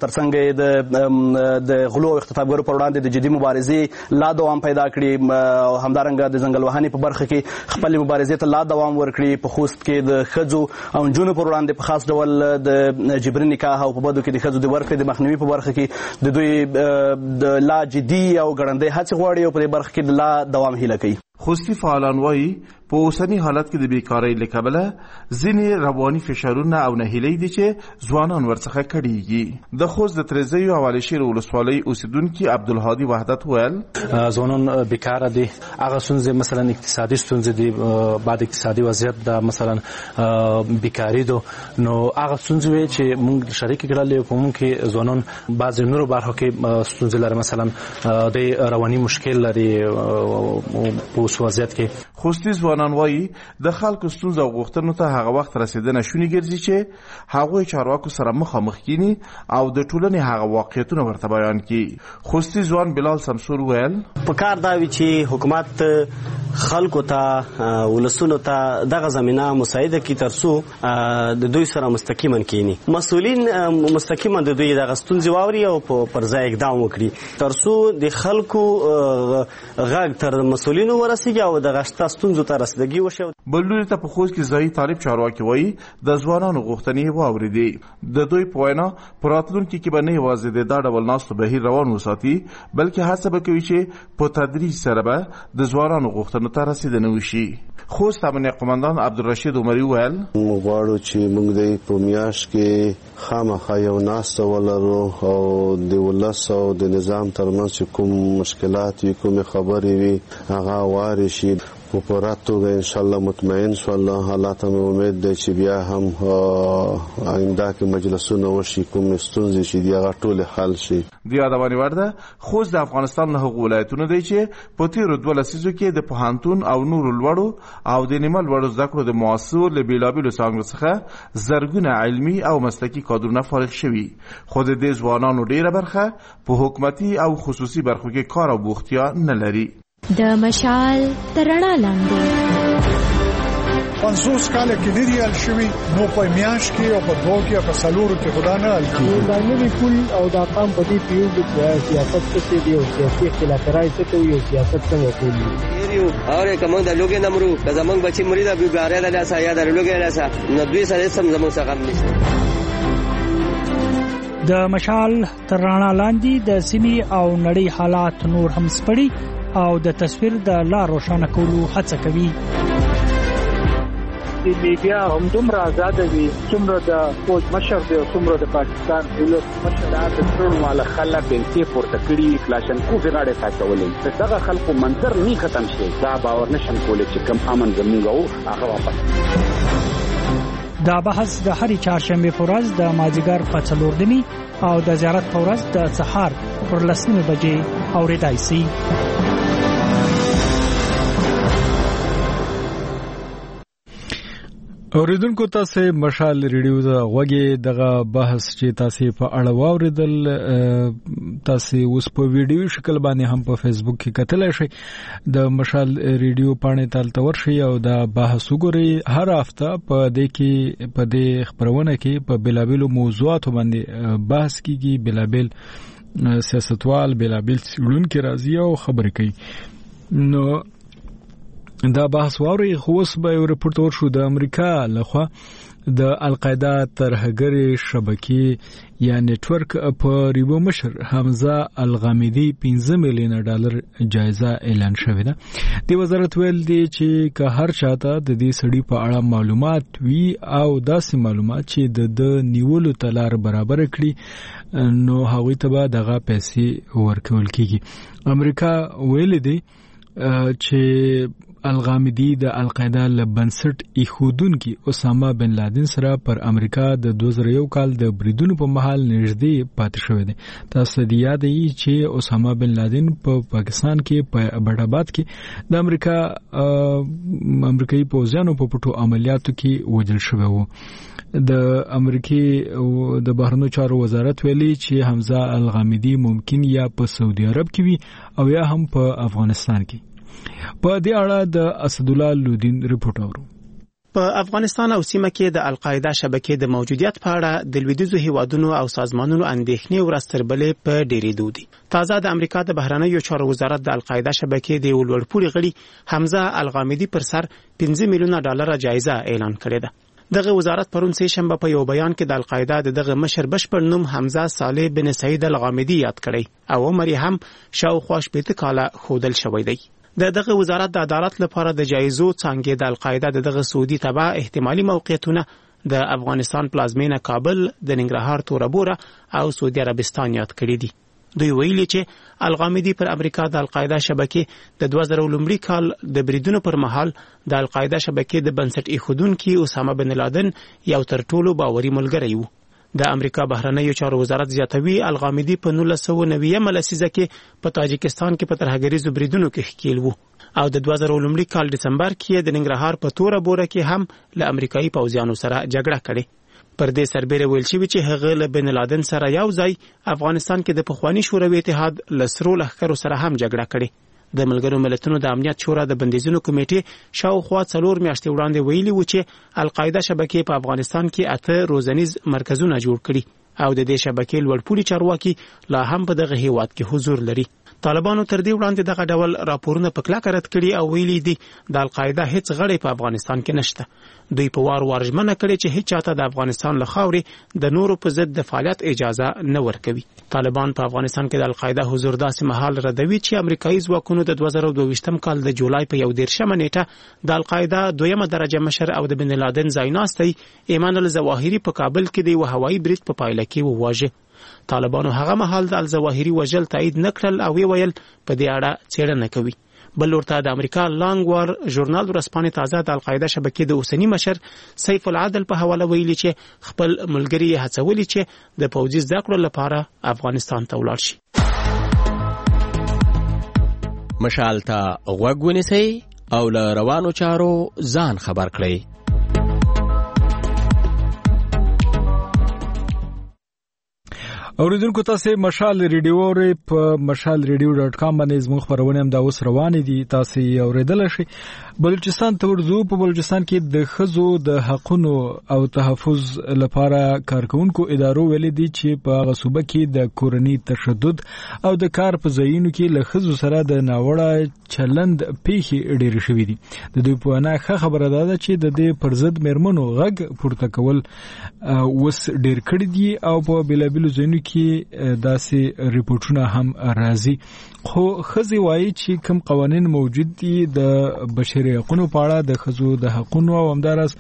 ترڅنګ د غلو او اختطافګرو پر وړاندې د جدي مبارزې لا دوام پیدا کړي. همدارنګه د ځنګل وهنې په برخه کې خپل مبارزې ته لا دوام ورکړي. په خوست کې د ښځو او نجونو پر وړاندې په خاص ډول د جبري نکاح او په بدو کې د ښځو د ورکړې د مخنیوي په برخه کې د دوی د لا جدي او ګړندۍ هڅې غواړي او په دې برخه کې د لا دوام هیله کوي. خوستی فعالان وایي په اوسنی حالت کې د بیکارۍ له کبله ځینې رواني فشارونه او نهیلۍ دي چې ځوانان ورڅخه کړيږي. د خوست د ترزیو او علشیر ولسوالۍ اوسیدونکي عبدالهادي وحدت ویل ځوانان بیکاره دي. هغه ستونزې مثلا اقتصادي ستونزې دي، بعد اقتصادي وضعیت د مثلا بیکاری دو، نو هغه ستونزې وي چې موږ شریک کړل په موږ کې ځوانان بعض نورو برخو کې ستونزې لري، مثلا د رواني مشکل لري په وضعیت کې. خوستی ځوانان وایي د خلکو ستونزو او غوښتنو ته هغه وخت رسیدنه شونې ګرځي چې هغوی چارواکو سره مخامخ کینی او د ټولنې هغه واقعیتونه ورته بیان کړي. خوستی ځوان بلال سمسور ویل په کار دا وی چې حکومت خلکو ته ولسونو ته دغه زمينه مساعده کی ترڅو د دوی سره مستقیما کینی. مسؤلین مستقیما د دوی دغه ستونزې واوري او پر ځای اقدام وکړي ترڅو د خلکو غږ تر مسؤلینو ورسیږي او د غشتا ستونزو ته رسیدګي وشي. بللوري ته په خوست کې ځای طالب چارواکي وایي د ځوانانو غوښتنې واورېدې. د دوی په وینا په راتلونکي کې به نه یوازې د دا ډول ناستو بهیر روان وساتي، بلکې هڅه به کوي چې په تدریج سره به د ځوانانو غوښتنو ته رسیدنه وشي. خوست امنیه قومندان عبدالرشید عمري ویل موږ غواړو چې موږ د په میاشت کې خامخا یو ناسته ولرو او د ولس او د نظام ترمنځ کوم مشکلات وي، کوم خبرې وي، هغه واري شي. په پوره توګه ان شاء الله مطمئن شو. الله ته مې امید دی چې بیا هم آینده کې مجلسونه وشي، کوم ستونزې چې دی هغه ټول حل شي. د یادونې وړ ده خوست د افغانستان له هغو ولایتونو دی چې په تیرو 2 لسیزو کې د پوهنتون او نورو لوړو او د نیمه لوړو زده کړو د مؤسسو له بېلابېلو څانګو څخه زرګونه علمي او مسلکي کادرونه فارغ شوي، خو د دې ځوانانو ډېره برخه په حکومتي او خصوصي برخو کې کار او بوختیا نه لري. د مشال تر رڼا لاندې 50 کال کې دی حل شوی، نو په میاش کې او په دوه کې په سالورو کې خدا نه حل کیږي. دا نوی پول او دا قام په دې پیو د سیاست څخه دی او سیاسي اختلافات څخه یو سیاست څنګه کوي یو اور کوم د لوګي نمرو که زمنګ بچي مرید ابو ګاره د لاسه یا د لوګي لاسه نو دوی سره سم زموږ څخه نشته. د مشال تر رڼا لاندې د سیمې او نړۍ حالات نور هم سپړي او د تصویر د لا روښانه کولو هڅه کوي. د میډیا هم دومره آزاد وي څومره د فوج مشر دی او څومره د پاکستان دولت مشر د ټول والا خلک بنتي پورته کړي کلاشنکوف غاړه ساتولې. دغه خلکو منظر نه ختم شي، دا باور نشم کولای چې کم امن زمونږ او هغه واپس. دا بحث د هرې چهارشنبه په ورځ د مازیګر په 4 او د زیارت په ورځ د سهار پر 10 بجې اورېدای شي. اوریدونکو تاسو مشال ریډیو دا غوږی دغه بحث چې تاسو په اړه واوریدل، تاسو اوس په ویډیو شکل باندې هم په فیسبوک کې کتلای شئ. د مشال ریډیو پاڼې تل ورشي او دا بحث وګورئ. هر هفته په دې کې په دې خبرونه کې په بلابلو موضوعاتو باندې بحث کیږي، بلابل سیاستوال بلابل څېړونکي راځي او خبرې کوي. نو دا بحث واوري. خوست به یو رپورټ ورشو د امریکا لخوا د القاعده ترهګرې شبکې یا نتورک په ریبو مشر حمزه الغامدي $15 میلیون جایزه اعلان شوې ده. د وزارت ویل دی چې که هر چاته د دې سړي په اړه معلومات وي او داسې معلومات چې د نیولو تلار برابر کړي نو هغوی ته به دغه پیسې ورکول کیږي. امریکا ویل دی چې الغامدي د القاعده لبنسټ ایښودونکي اسامه بن لادن سره پر امریکا د 2001 کال د بریدونو په مهال نږدې پاتې شوی دی. تاسو د یاد یې چې اسامه بن لادن په پاکستان کې په ابټاباد کې د امریکایي پوځیانو په پټو عملیاتو کې وژل شوی و. د امریکای د بهرنیو چارو وزارت ویلي چې حمزه الغامدي ممکن یا په سعودي عرب کې وي او یا هم په افغانستان کې. په دې اړه د اسد الله لودین ریپورت اورو. په افغانستان او سیمه کې د القاعده شبکې د موجودیت په اړه د لویدیځو هیوادونو او سازمانونو اندېښنې ورستربلې په ډېرېدو دي. تازه د امریکا د بهرنیو چارو وزارت د القاعده شبکې د ولوړپوړي غړي حمزه الغامدي پر سر $15 میلیون جایزه اعلان کړې ده. دغه وزارت پرون سه شنبه په یو بیان کې د القاعده دغه مشر بشپړ نوم حمزه صالح بن سعید الغامدي یاد کړی او عمر هم شاوخوا 8 کاله خودل شوی دی. دغه وزارت د عدالت لپاره د جایزو څنګه د القاعده دغه سعودي تبع احتمالي موقعیتونه د افغانستان پلازمینه کابل، د ننګرهار توربوره او سعودي عربستان یاد کړی دي. دوی ویلي چې الغامدي پر امریکا د القاعده شبکې د 2000 کال د بریدونو پر مهال د القاعده شبکې د بنسټ ایښودونکي اسامه بن لادن یو تر ټولو باوري ملګری و. د امریکا بهرنیو چارو وزارت زیاتوي الغامدي په 1990 لسیزه کې په تاجکستان کې په ترهګریزو بریدونو کې ښکیل و او د 2000 کال دسمبر کې د ننګرهار په توربوره کې هم له امریکایي پوځیانو سره جګړه کړې. پر دې سربېره ویل شوی چې هغه له بن لادن سره یو ځای افغانستان کې د پخوانی شوروي اتحاد لسرو لښکرو سره هم جګړه کړې. د ملګرو ملتونو د امنیت شورا د بندیزونو کمیټې شاوخوا 4 میاشتې وړاندې ویلي و چې القاعده شبکې په افغانستان کې 8 روزنیز مرکزونه جوړ کړي او د دې شبکې لوړپوړي چارواکي لا هم په دغه هیواد کې حضور لري. طالبانو تر دې وړاندې دغه ډول راپورونه په کلکه رد کړي او ویلي دي د القاعده هیڅ غړی په افغانستان کې نشته. دوی په وار ژمنه کړې چې هیڅ چاته د افغانستان له خاورې د نورو په ضد د فعالیت اجازه نه ورکوي. طالبان په افغانستان کې د القاعده حضور داسې مهال ردوي چې امریکایي ځواکونو د 2022 کال د جولای په 11 نیټه د القاعده دویمه درجه مشر او د بن لادن ځایناستي ایمان الظواهری په کابل کې د هوایي برید په پایله کې وواژه. طالبانو هغه مهال د الظواهري وژل تایید نکړل او ویل په دې اړه څېړنه کوي. بل ورته د امریکا لانګ وار ژورنال ورځپاڼې تازه د القاعده شبکې د اوسنی مشر سیف العدل په حواله ویلي چې خپل ملګری هڅولي چې د پوځي زده کړو لپاره افغانستان ته ولاړ شي. مشال ته غوږ ونیسئ او له روانو چارو ځان خبر کړئ. اوریدونکو تاسو مشال ریډیو ری په mashalradio.com باندې زموږ خبرونه هم دا اوس روانې دي، تاسو یې اوریدل شئ. بلوچستان ته ورځو. په بلوچستان کې د ښځو د حقوقو او تحفظ لپاره کارکونکو ادارو ویلي دي چې په هغه صوبه کې د کورنۍ تشدد او د کار په ځایونو کې له ښځو سره د ناوړه چلند پیښې ډېرې شوې دي. د دوی په وینا خبره ده چې د دې پر ضد مېرمنو غږ پورته کول اوس ډېر کړي دي او په بېلابېلو ځایونو کې داسې ریپورتونه هم راځي. خو ښځې وایي چې کوم قوانین موجود دي د بشري حقوقو په اړه د ښځو د حقوقو او همدارس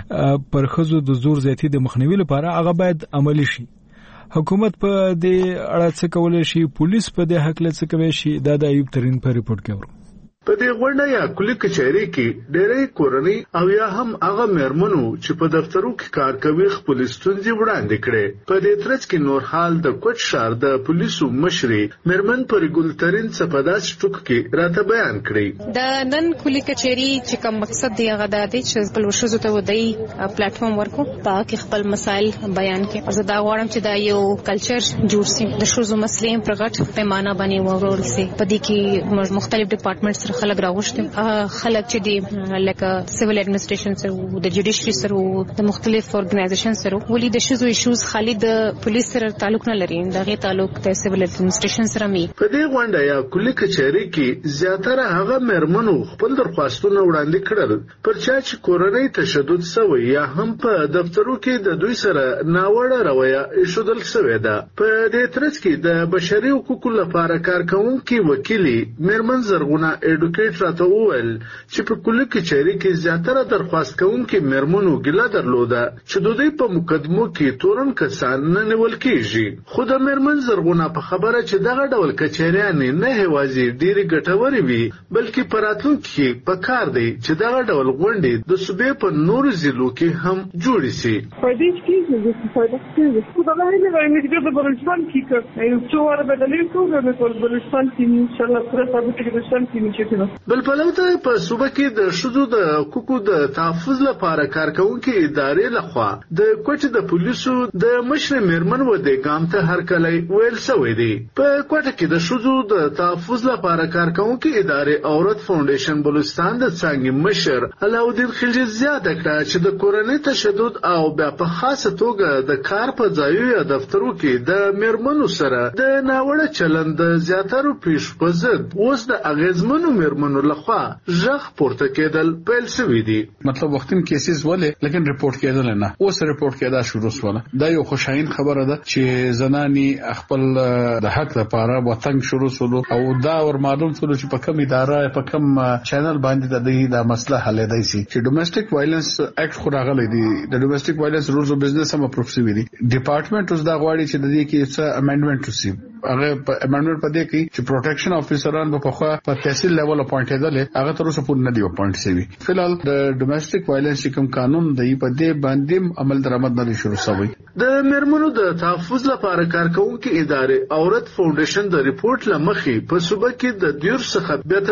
پر ښځو د زور زیاتی د مخنیوي لپاره هغه باید عملی شي. حکومت په دې اړه څه کولای شي؟ پولیس په دې حق له څه کوي شي؟ دا د ایوب ترين په ریپورت کې ورو. په دې غونډه یا کلی کچهری کې ډېرې کورنۍ او یا هم هغه مېرمنو چې په دفترو کې کار کوي خپل ستونزې وړاندې کړې. په دې ترڅ کې نور حال د کوټ شهر د پولیسو مشري مېرمن پر ګلترین صفداس ټوک کې راته بیان کړی. د نن کلی کچهری چې کوم مقصد دی هغه د دې چې خپل ورشزو ته ودی پلیټ فارم ورکو پاک خپل مسائل بیان کړي. او زه دا غواړم چې دا یو کلچر جوړ شي د شوزو مسلې پر غټ پیمانه باندې ورول شي. په دې کې مختلف ډپارټمنټس خلک راوښته خلک چې دی لکه سیویل اډمنسټریشن سره د جوډیشري سره د مختلف اورګنایزیشن سره ولې د شوزو ایشوز خالي د پولیس سره تعلق نه لري، دغه تعلق د سیویل اډمنسټریشن سره می. په دې غونډه یا کلی کچهری کې زیاتره هغه مېرمنو خپل درخواستونه وړاندې کړل پر چا چې کورنۍ تشدد شوی یا هم په دفترو کې د دوی سره ناوړه رویه ایښودل شوې ده. په دې ترڅ کې د بشري حقوقو لپاره کارکونکي وکیلي مېرمن زرغونه ایډوکیټ راته وویل چې په کلی کچهری کې زیاتره درخواست کوونکي مېرمنو ګیله درلوده چې د دوی په مقدمو کې تورن کسان نه نیول کېږي. خو د مېرمن زرغونه په خبره چې دغه ډول کچهریان نه هوازي ډېری ګټوري وي بلکې په راتلونکي کې په کار دی چې دغه ډول غونډې د صوبې په نورو ضلعو کې هم جوړې شي. په دې کې د استفاده څخه په دغه نه د بلوچستان کې یو څو ور بدلې کوو د بلوچستان کې ان شاء الله سره ثابت کې بلوچستان کې نشي. بل پلوته په صوبه کې د شذو د حقوقو د تحفظ لپاره کارکونکي ادارې لخوا د کوټ د پولیسو د مشر مېرمن و د ګام ته هرکلی ویل شوی دی. په کوټ کې د شذو د تحفظ لپاره کارکونکي ادارې عورت فاونډیشن بلوچستان د څنګه مشر علاودین خلجی زیاته کړه چې د کورنۍ تشدد او بیا په خاصه توګه د کار په ځایو یا دفترو کې د مېرمنو سره د ناوړه چلند زیاترو پیښ په ضد اوس د اغیزمنو مېرمنو لخوا ژغ پورته کېدل پیل شوی دی. مطلب وختیم کیسز ولې لیکن ریپورت کېدل نه، اوس ریپورت کېدا شروع شوله. دا یو خوشاین خبره ده چې زنانی خپل د حق لپاره وطن شروع شول او دا ور معلوم شول چې په کوم اداره په کوم چینل باندې د دې د مسله حل دی چې ډومېسټک وایلنس اکټ خو راغلی دی. د ډومېسټک وایلنس رولز اف بزنس هم اپروف شوی دی. ډپارټمنټ اوس دا غواړي چې د دې کې څه امندمنت وشي. هغه امندمنت په دې کې چې پروټیکشن افیسران په خوا په تحصیل لیول اپوینټېدل هغه تر اوسه پورې نه دی اپوینټ شوی. فلحال د ډومېسټک وایلنس کوم قانون دی په دې باندې عمل درآمد نه شروع شوی. د مېرمنو د تحفظ لپاره کارکونکي ادارې عورت فاونډیشن د ریپورت لمخې په صوبه کې د 2 څخه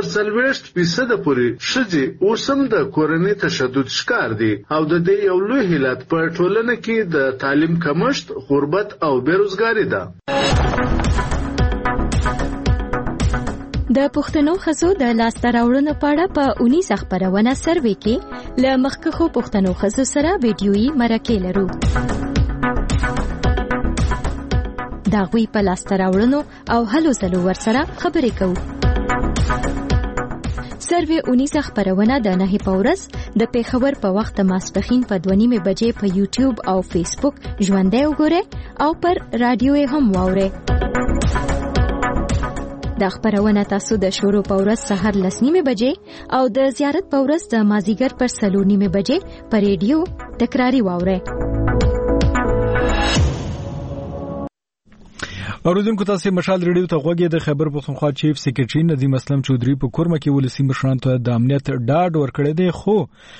40% پورې شذې اوسم د کورنۍ تشدد شکار دي او د دې یو لوی علت په ټولنه کې د تعلیم کمښت، غربت او بیروزګاری ده. د پښتنو ښځو د لاسته راوړنو په اړه په 19 خبرونه سروې کې له مخکښو پښتنو ښځو سره ویډیويي مرکې لرو. دا غوي په لاسته راوړنو او هلو ځلو ورسره خبرې کوو. سروې 19 خبرونه د نه په ورځ د پیښور په وخت ماسپښین په 2:30 بجې په یوټیوب او فیسبوک ژوندۍ وګورئ او پر رادیو هم واورئ. د خبرونه تاسو د شروع په ورځ سحر 9:30 بجې او د زیارت په ورځ د مازیګر پر 4:30 بجې په ریډیو تکراری واورئ. اوریدونکو تاسو مشال ریډیو ته غوږی د خبر پښتونخوا چیف سیکریټری ندیم اسلم چودري په کورمه کې ولسی مشران ته د امنیت ډاډ ورکړی دی، خو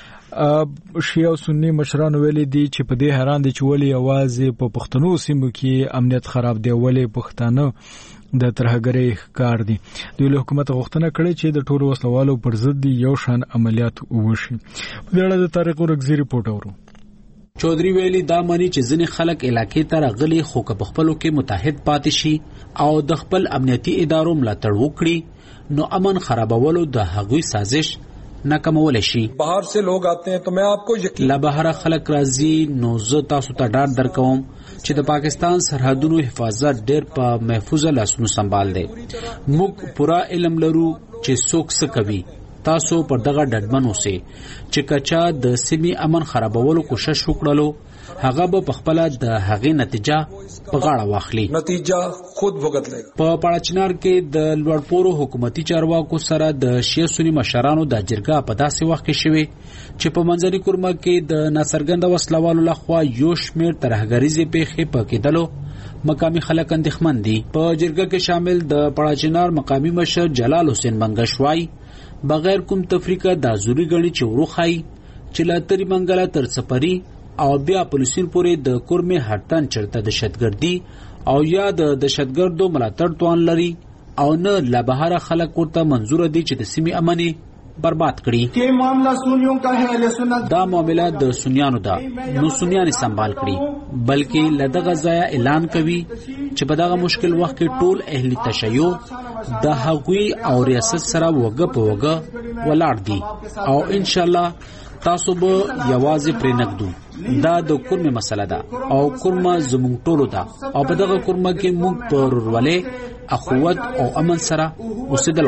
شیعه او سنی مشران ویلي دي چې په دې حیران دي چې ولې یوازې په پښتنو سیمو کې امنیت خراب دی، ولې پښتانه د ترهګرۍ ښکار دي. دوی له حکومت غوښتنه کړې چې د ټولو وسلوالو پر ضد یو شان عملیات وشي. په دې اړه د طارق ورغزي رپورټ اورو. چودري ویلي دا مانی چې ځینې خلک علاقې ته راغلي خو که په خپلو کې متحد پاتې شي او د خپل امنیتي ادارو ملاتړ وکړي نو امن خرابولو د هغوی سازش ناکامولی شي. بهر سے لوگ آتے ہیں تو میں آپ کو لا بهر خلک راځي نو زه تاسو ته ډاډ درکوم چې د پاکستان سرحدونو حفاظت ډېر په محفوظه لاسونو سنبال دی. موږ پورا علم لرو چې څوک څه کوي. تاسو پر دغه ډډمن اوسئ چې کچا د سیمې امن خرابولو کوشش وکړلو هغه به په خپل د هغې نتیجه په غاړه واخلي. نتیجه خود وګت لګي. په پاړچنار کې د لوړپوړو حکومتي چارواکو سره د شیعه سنی مشرانو د جرګه په داسې وخت کې شوی چې په منځني کورمه کې د ناڅرګنده وسلوالو لخوا یو شمېر ترهګریزې پیښې په کېدلو مقامی خلک اندېښمن دي. په جرګه کې شامل د پاړچنار مقامی مشر جلال حسین بنګشوای بغیر کوم تفریقه د ازوري غړي چې وروخای چې لاتری منګلا تر سپری او بیا پولیسین پورې د کورمه هټن چرته د شتګردي او یا د دهشتګردو ملاتړ توان لري او نه لا بهر خلک ورته منزور دي چې د سیمې امني برباد کړي. کې معاملہ سنیوں کا ہے اهل سنت دا معاملہ د سنیانو دا نو سنیان سنبال کړي بلکې لدغه ځای اعلان کوي چې په دغه مشکل وخت کې ټول اهل تشیع د هغوی او ریاست سره وګه په وګه ولاړ دي او ان شاء الله تاسو به یوازې پرې نګدو. دا د کورمه مسله ده او کورمه زموږ ټولو ده او په دغه کورمه کې موږ پر ورولې اخوت او امن سره اوسېدل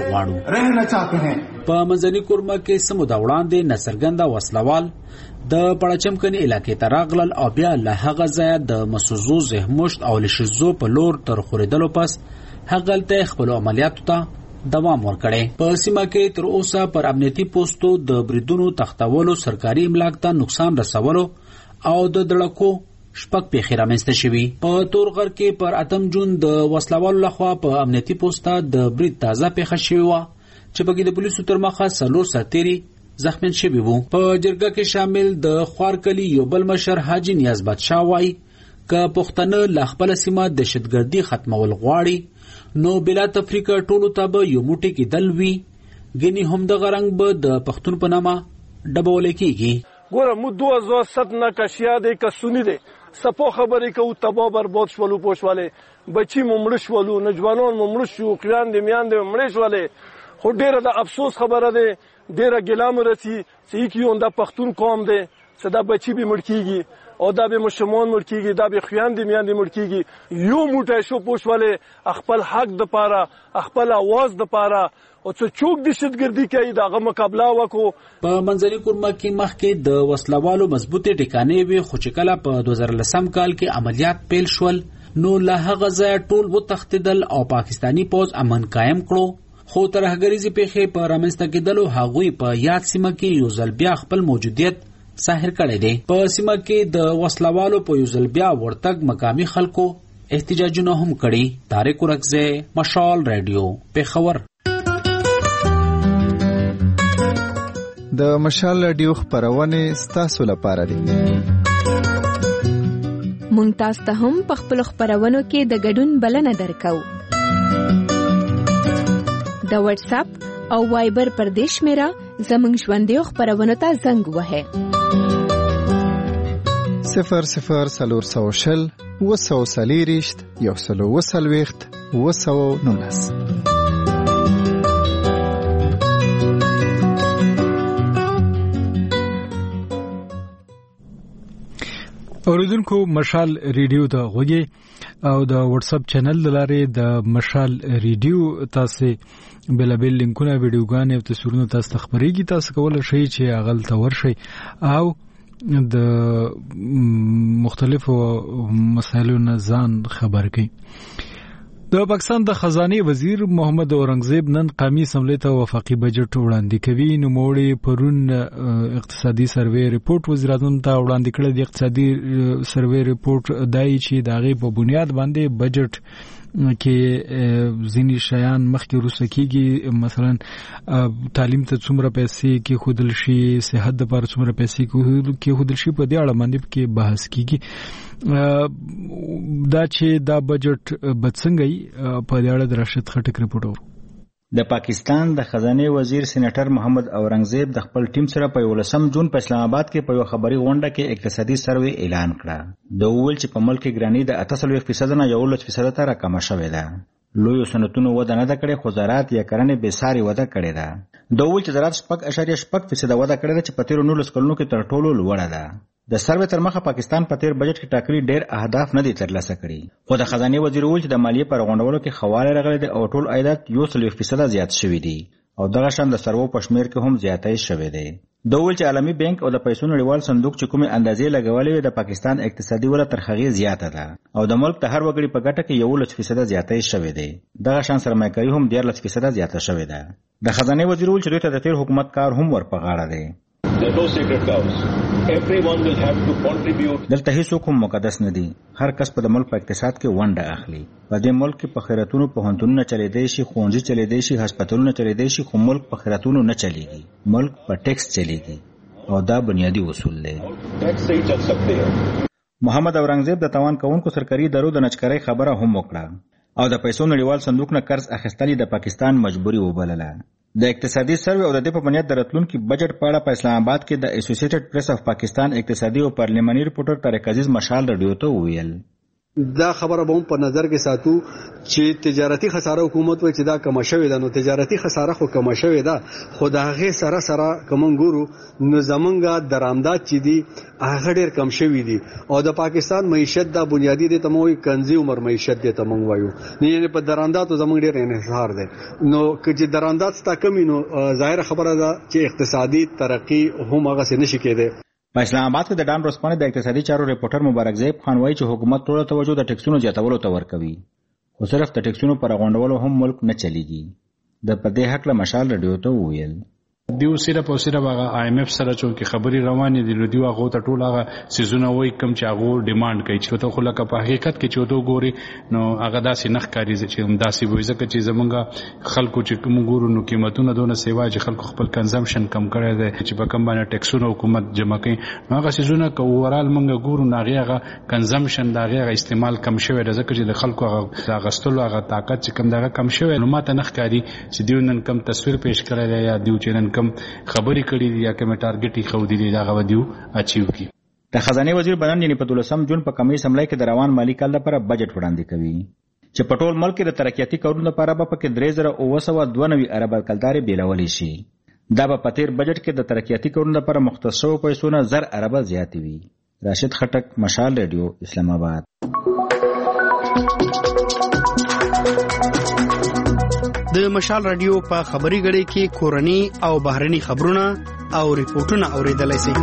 غواړو. په منځني کورمه کې سمو دا وړاندې ناڅرګنده وسلوال د پړچمکني علاقې ته راغلل او بیا له هغه ځایه د مسوزو زهمشت او لشزو په لور تر خورېدلو پس هغلته خپل عملیاتو ته دوام ورکړي. په سیمه کې تر اوسه پر امنیتي پوسټو د بریدونو تختولو سرکاري املاک ته نقصان رسولو او د دړکو شپږ پیښې رامنځته شوي. په تورغر کې پر 8 جون د وسلوالو لخوا په امنیتي پوسټه د برید تازه پیښه شوې وه چې پکې د پولیسو تر مخه 4 سرتیري زخمیان شوي وو. په جرګه کې شامل د خوارکلي یو بل مشر حاجي نیاز بادشاه وایي که پښتانه له خپله سیمه دهشتګردي ختمول غواړي نو بلا تفریقه ټولو ته به یو موټی کېدل وي ګینې همدغه رنګ به د پښتون په نامه ډبولی کېږي. ګوره مو 2007 نه که شیعه دی که سني دی سپو خبرې کوو تباه برباد شولو پوښولې بچي مو مړه شولو نوجوانان مو مړه شو خویندې میندې مو مړې شولې خو ډېره د افسوس خبره دی ډېره ګیله مو رسي چې یک یو دا پښتون قوم دی چې دا بچي به مړ کېږي او دا به مشمان مړ کېږي دا به خویندې میندې مړ کېږي یو موټی شو پوښولې خپل حق دپاره خپل اواز دپاره او څه څوک دهشتګردي کوي د هغه مقابله وکړو. په منځني کورمه کې مخکې د وسلوالو مضبوطې ټکانې وې خو چې کله په 2010 کال کې عملیات پیل شول نو له هغه ځایه ټول وتښتېدل او پاکستاني پوځ امن قایم کړو خو ترهګریزې پیښې په رامنځته کېدلو هغوی په یاد سیمه کې یو ځل بیا خپل موجودیت ظاهر کړی دی. په سیمه کې د وسلوالو په یو ځل بیا ورتګ مقامي خلکو احتجاجونه هم کړي. طارق ورغزی، مشال رادیو، پیښور. د مشال رادیو خبرونه ستاسو لپاره دي. مونږ تاسو ته هم په خپل خبرونو کې د ګډون بلنه درکو. د واتس اپ او وایبر پردیش میرا زمنګ ژوندې خبرونه ته زنګ وهه 00 وسوسلیریشت یو سلو وسلويخت وسو نونس. اوریدونکو مشال ریډیو ته غوږی او د واتس اپ چینل لاره د مشال ریډیو تاسو بلابل لینکونه ویډیوګانې او تصویرونه تاسو خبرېږي تاسو کولای شئ چې اغل ته ورشئ او د مختلفو مسایلو نه ځان خبر کړئ. د پاکستان د خزانه وزیر محمد اورنګزیب نن قومي اسمبلی ته وفاقي بجټ وړاندې کوي. نو موړي پرون اقتصادي سروې ریپورت وزیر اعظم ته وړاندې کړی. د اقتصادي سروې ریپورت دای چې دغه په بنیاد باندې بجټ کې ځینی شیان مخکې وروسته کیږي، مثلا تعلیم ته څومره پیسې کې خودل شي، صحت لپاره څومره پیسې کې خودل شي، په دې اړه باندې کې بحث کیږي. دا چې دا بجټ بڅنګي په دې اړه د راشد خټک رپورټ ورو. د پاکستان د خزانه وزیر سېنیټر محمد اورنګزیب د خپل ټیم سره په 19 جون په اسلام آباد کې په یو خبري غونډه کې اقتصادي سروې اعلان کړه. د ویل چې په ملک کې ګرانی د 38% نه 11% ته راکمه شوې ده. لوی صنعتونو وده نه کړې، خو زراعت یا کرنې به ساري وده کړې ده. د ویل چې زراعت 0.8% وده کړې ده چې په تیر 19 کلونو کې تر ټولو لوړه ده. د سروې تر مخه پاکستان په تیر بجټ کې ټاکلي ډېر اهداف نه دي ترلاسه کړي، خو د خزانه وزیر ویل چې د مالیې پر غونډولو کې خواله راغلي دي او ټول عایدات 1% زیات شوي دي او دغه شان د سروو په شمیر کې هم زیاتې شوې ده. د ویل چې عالمي بانک او د پیسو نړیوال صندوق چې کومه اندازې لګولې د پاکستان اقتصادي وده تر هغې زیاته ده او د ملک ته هر وګړي په ګټه کې 11% زیاتې شوې ده. دغه شان سرمایه‌کاري هم 13% زیاته شوې ده. د خزانه وزیر ویل چې دوی ته د تیر حکومت کار هم ورپغاړه دی. دلته هیڅوک هم مقدس نه دي، هر کس په د ملک په اقتصاد کې ونډه اخلي. په دې ملک کې په خیراتونو پوهنتونونه چلیدای شي، ښوونځي چلیدای شي، هسپتالونه چلیدای شي، خو ملک په خیراتونو نه چلیږي، ملک په ټیکس چلیږي او دا بنیادی اصول دی. محمد اورنګزیب د توان کوونکو سرکاري ادارو د نچکرۍ خبره هم وکړه او د پیسو نړیوال صندوق نه قرض اخیستل د پاکستان مجبوري وبلله. د اقتصادي سروې او د دې په بنیاد د راتلونکي بجټ په اړه په اسلام آباد کې د اسوسییټډ پریس اف پاکستان اقتصادي او پارلیماني ریپورټر طارق عزیز مشال رادیو ته وویل. دا خبره به هم په نظر کې ساتو چې تجارتي خساره حکومت وایي چې دا کم شوې ده، نو تجارتي خساره خو کم شوې ده، خو د هغې سره کوم ګورو نو زمونږ درآمدات چې دي هغه ډېر کم شوي دي او د پاکستان معیشت دا بنیادی دی ته موږ کنزي عمر معیشت دی ته موږ وایو، نه یعنی په درآمداتو زمونږ ډېر انحصار دی. نو چې درآمدات ستا کمی نو ظاهر خبره ده چې اقتصادي ترقی هم هغه څه نشي کېدی. په اسلام آباد کې د ډان ورسپانې د اقتصادي چارو ریپورټر مبارک زیب خان وایي چې حکومت ټوله توجه د ټیکسونو زیاتولو ته ورکوي، خو صرف د ټیکسونو پر غونډولو هم ملک نه چلیږي. د په دې حق له مشال رادیو ته وویل. دیو صرف او صرف هغه IMF سره چې خبري روانې دي، نو دیو هغه ته ټول هغه سيزونه وای کم چې هغه ډیماند کوي چې ته خو لکه په حقیقت کې چې ته ګوري نو هغه داسې نخ کاری چې داسې وایي ځکه چې زمونږ خلکو چې کوم ګورو نو قیمتونه دونه سیوا چې خلکو خپل کنزمپشن کم کړی دی چې په کم باندې ټیکسونه حکومت جمع کوي، نو هغه سيزونه کو اورال مونږ ګورو نو هغه کنزمپشن دا هغه استعمال کم شوی دی ځکه چې د خلکو هغه غستلو هغه طاقت چې کم دغه کم شوی، نو ماته نخ کاری چې دیو نن کم تصویر پیش کړی دی یا دیو چې نن کم خبرې کړې دي یا کوم ټارګټ یې خو دي دا غوډیو اچیو کی. د خزانه وزیر بدن یعنی په 12 جون په کمی سملای کې د روان مالی کال لپاره بجټ وړاندې کوي چې په ټول ملک کې د ترقیاتي کارونو لپاره به پکې 3992 ارب کلدارې بیلولې شي. دا په تیر بجټ کې د ترقیاتي کارونو لپاره مختص شوی پیسو نه 1000 ارب زیاتې وي. راشد خټک، مشال رادیو، اسلام آباد. د مشال رادیو په خبري غړي کې کورني او بهرني خبرونه او ریپورتونه اوریدلای شئ.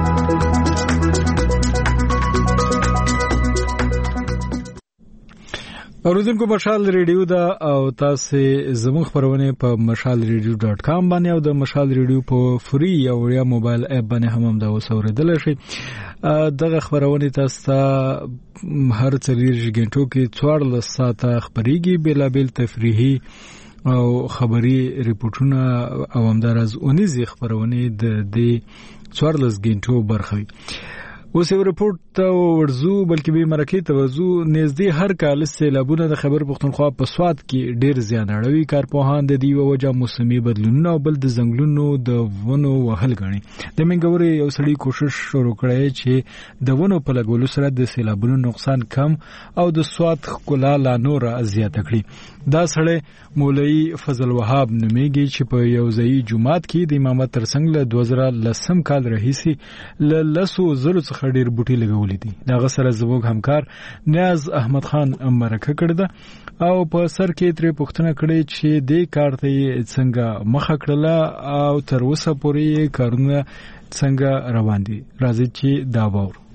اوریدونکو مشال ریډیو دا او تاسو زموږ خبرونه په mashalradio.com باندې او د مشال ریډیو په فری او وړیا موبایل اپ باندې هم دا اوریدلای شئ. دغه خبرونه تاسو هر 4 غنټو کې 14 ساعته خبريږي، بلابل تفریحي او خبري ریپورتونه او همدارز اونیزي خبرونه د 14 غنټو برخوي. اوس یو ریپورت ته ورزو بلکې به مرکه توزو نږدې هر کال سیلابونه د خبر پښتونخوا په سواد کې ډیر زیان اړوي. کارپوهان د دې وجه موسمي بدلونونه او بل د ځنګلونو د ونو وهل غني. د منګوري یو سړي کوشش شروع کړی چې د ونو په لګولو سره د سیلابونو نقصان کم او د سواد ښکلا لا نور زیات کړي. دا سړی مولوي فضل وهاب نومیږي چې په یو ځای جمعات کې د امامت ترڅنګ له 2010 کال راهیسي له لسو زرو څخه ډیر بوټي لګولې دي. دا غسر زموږ همکار نیاز احمد خان مرکه کړی ده او په سر کې ترې پوښتنه کړې چې دې کار ته څنګه مخه کړله او تر اوسه پورې کارونه څنګه روان دي. راځي چې دا وور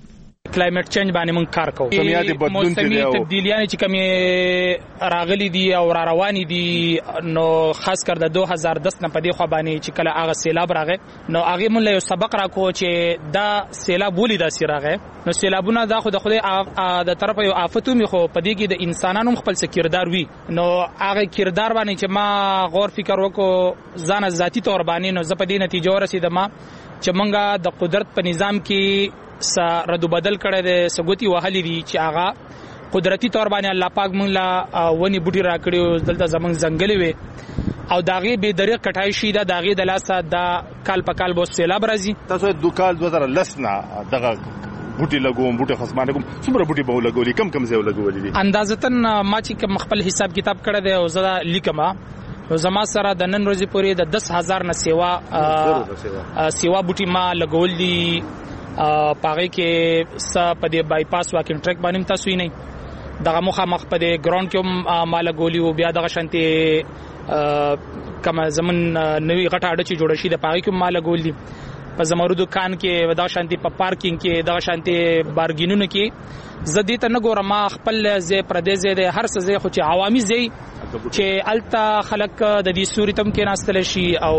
کلایمټ چینج باندې موږ کار کوو. موسمي تبدیلیاں چې کومې راغلي دي او را رواني دي نو خاص کر د 2010 نه پدې خو باندې چې کله هغه سیلاب راغی نو هغه مونږ له سبق راکو چې دا سیلاب ولې دا سیراغه. نو سیلابونه دا خو د خدای د طرفه یو آفتو می خو پدې کې د انسانانو خپل کردار وي. نو هغه کردار باندې چې ما غور فکر وکړو ځان ذاتی تور باندې نو زه په دې نتیجه ورسېدم چې مونږه د قدرت په نظام کې ردو بدل کړی د سګوتی وهلې دي چې هغه قدرتی تور باندې الله پاک مونږ لا ونی بوټي را کړیو دلته زمونږ ځنګلې وي او داغه به دریغ کټای شي دا داغه د لاسه دا کال په کال بو سیلاب راځي. تاسو د کال 2010 نه دغه بوټي لګوم بوټي خصمانه کوم څومره بوټي به لګولي کم ځای لګولي دي اندازتن ما چې خپل حساب کتاب کړی دی او زړه لیکما نو زما سره د نن ورځې پورې د 10000 نه سیوا بوټي ما لګول دي. پاره کې په دې بایپاس واکینګ ټریک باندې تاسو یې نه دغه مخامخ په دې ګراوند کې ما لګولي او بیا دغه شانتي کما زمون نوې غټه اډه چې جوړ شي د پاره کې ما لګول دي. په زمرو دکان کې ودا شانتي په پارکینګ کې دا شانتي بارګینونو کې زدي ته نه ګورم خپل ځای پردیس دې هر څه ځای خو چې عوامي ځای چې التا خلک د دې سوري تم کې ناستل شي او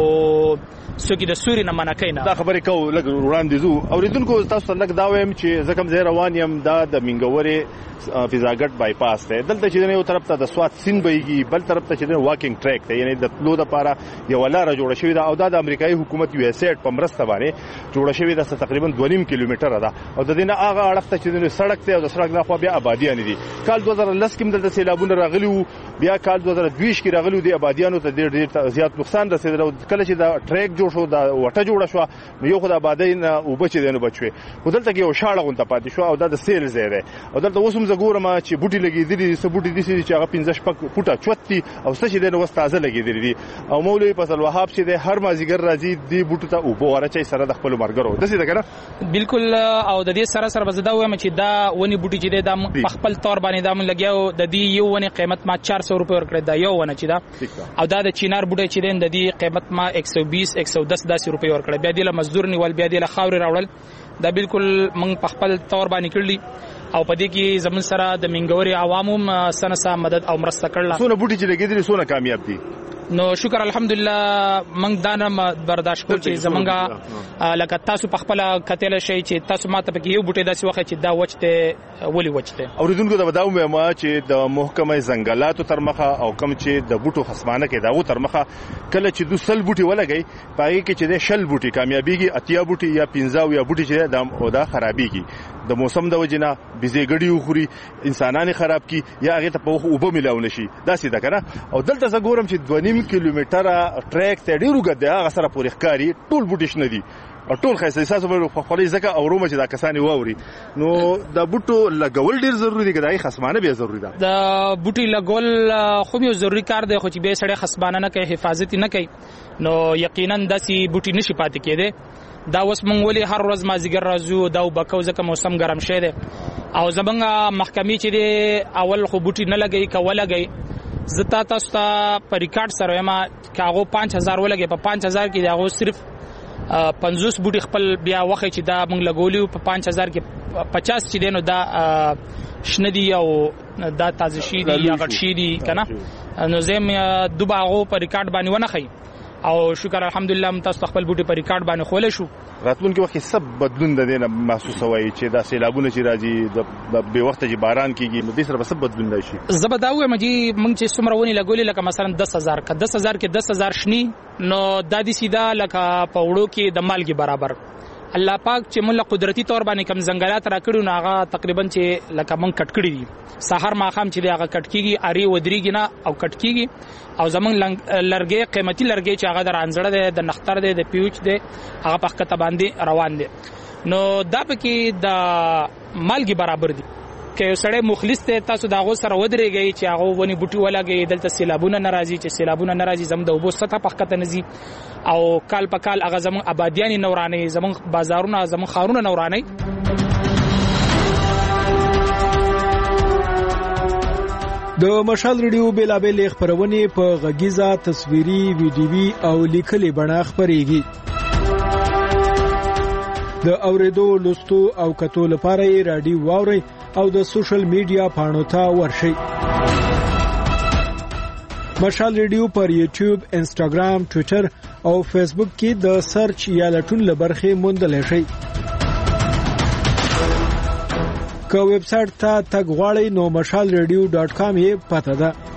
څوک د سوري نه منع کینا. دا خبرې کو لګ وړاندې زو اوریدونکو تاسو لګ دا وایم چې زکم زه روان یم دا د منګوري فضاګټ بایپاس ته دلته چې یو طرف ته د سوات سین بېږي بل طرف ته چې واکینګ ټریک ته یعنی د تلو د لپاره یو لار جوړ شوی دا او دا د امریکایي حکومت یو ایسټ په مرسته باندې جوړ شوی دا تقریبا 2.5 کیلومتر ده او د دینه هغه اړخ ته چې سړک ته او د سړک نه خو بیا آبادیان دي. کال 2010 کې دلته سیلابونه راغلي وو بیا کال 2020 کې راغلي دي آبادیانو ته ډېر زیات نقصان رسیدل او کله چې دا ټریک جوړ شو دا وټه جوړ شو یو خدای آبادی نه او بچی دینو بچوي ودلته کې یو شاړه غونډه پاتې شو او دا د سیل ځای دی او دلته اوسم زګورم چې بوټي لګېدلي دي بوټي دي چې هغه 15 فوټه چوتي او څه چې دینو واستازه لګېدلي دي او مولوی فضل وهاب چې د هر مازیګر راځي دی بوټو ته او بواره چې سره د خپل مرګرو دسي دا کنه بالکل او د دې سره بزدا وایم چې دا ونی بوټي چې د خپل تور باندې دا من لګیاو د دې یو ونی قیمت ما 400 روپے ورکړی دا یو ونه چې دا او دا د چینار بوټي چې د دې قیمت ما 120 110 روپے ورکړی بیا د مزدور نیول بیا د خاور راوړل دا بالکل من په خپل تور باندې کړلی او پدې کې زمون سره د منګوري عوامو سنسا مدد او مرسته کړل. سونه بوټي چې لګیدل سونه کامیاب دي نو شکر الحمدلله من دانه برداشت کول چې زمونږه لکه تاسو په خپل کتل شي چې تاسو ماته په یو بوټي داسې وخت چې دا وچته ولي وچته اوریدونکو دا وداو ما چې د محکمه ځنګلاتو تر مخه او کم چې د بوټو خصمانه کې داغو تر مخه کله چې د سل بوټي ولګي پای کې چې د شل بوټي کامیابیږي اتیا بوټي یا 15 یا بوټي چې د دا خرابيږي د موسم د وجنه بيزيګړي وخوري انسانانه خراب کی یا هغه ته په اوبه ملاو نشي دا سیده کنه او دلته زګورم چې 2.5 کیلومتره ټریک ته ډیرو غده هغه سره پورې ښکاری ټول بوټي شنه دي او ټول خاصه اساسه په خپلې ځکه او رومه چې دا کسانی ووري نو د بوټو لګول ډیر ضروری دي کداي خصمانه به ضروری ده د بوټي لګول خو یو ضروری کار دی خو چې به سړی خصمانه نه کوي حفاظت نه کوي نو یقینا داسي بوټي نشي پاتې کېده. دا اوس مونږ ولې هر ورځ مازیګر راځو دا وبکو ځکه موسم ګرم شه دی او زمونږ محکمې چې دی اول خو بوټي نه لګي کوله لګي زتا تاسو ته په ریکارډ سره ما کاغو 5000 ولګي په 5000 کې داغو صرف 50 بوټي خپل بیا وخت چې دا مونږ لګولیو په 5000 کې 50 چې دینو دا شندي او دا تازه شي دي یا غټ شي دي کنه نو زم دوباغو په ریکارډ باندې ونه خي او شکر الحمدلله متاسو خپل بوټي په ریکارډ باندې خولې شو. راتلونکي وخت سب بدلون د دینه محسوس وای چې دا سیلابونه چې راځي د به وخت چې باران کیږي نو د سره سب بدلون راشي. زبداوي مجي مونږ چې څومره ونی لګولې لکه مثلا 10000 کا 10000 کې 10000 شني نو د دې سیدا لکه په وړو کې د مالګي برابر الله پاک چې موږ قدرتي تور باندې کم ځنګلات را کړو نو هغه تقریبا چې لکه مونږ کټ کړی دي سحر ماخام چې هغه کټ کیږي اری ودریږي نه او کټ کیږي او زمونږ لرګي قیمتي لرګي چې هغه در انځړه ده د نختر ده د پیوچ ده هغه په کته باندې روان دي نو دا پکې د مالګي برابر دي که سړی مخلص ته تاسو داغو سره ودرېږي چې هغه ونی بوټي ولاږي دلته سیلابونه ناراضي چې سیلابونه ناراضي زم د وبو سطح په کته نزي او کال په کال هغه زمون آبادیان نورانه زمون بازارونه زمون خارونه نورانه. د مشال ریډیو بیلابل خبرونه په غږیزه تصویري ویډیوي او لیکلي بڼه خبريږي. د اوریدو لوستو او کتو لپاره یې رادیو واورئ او د سوشل میډیا پاڼو ته ورشئ. مشال ریډیو پر یوټیوب، انسټاګرام، ټوئیټر او فیسبوک کې د سرچ یا لټون لبرخې موندلی شئ. که ویب سټ ته تګ غواړئ نو mashalradio.com یې پته ده.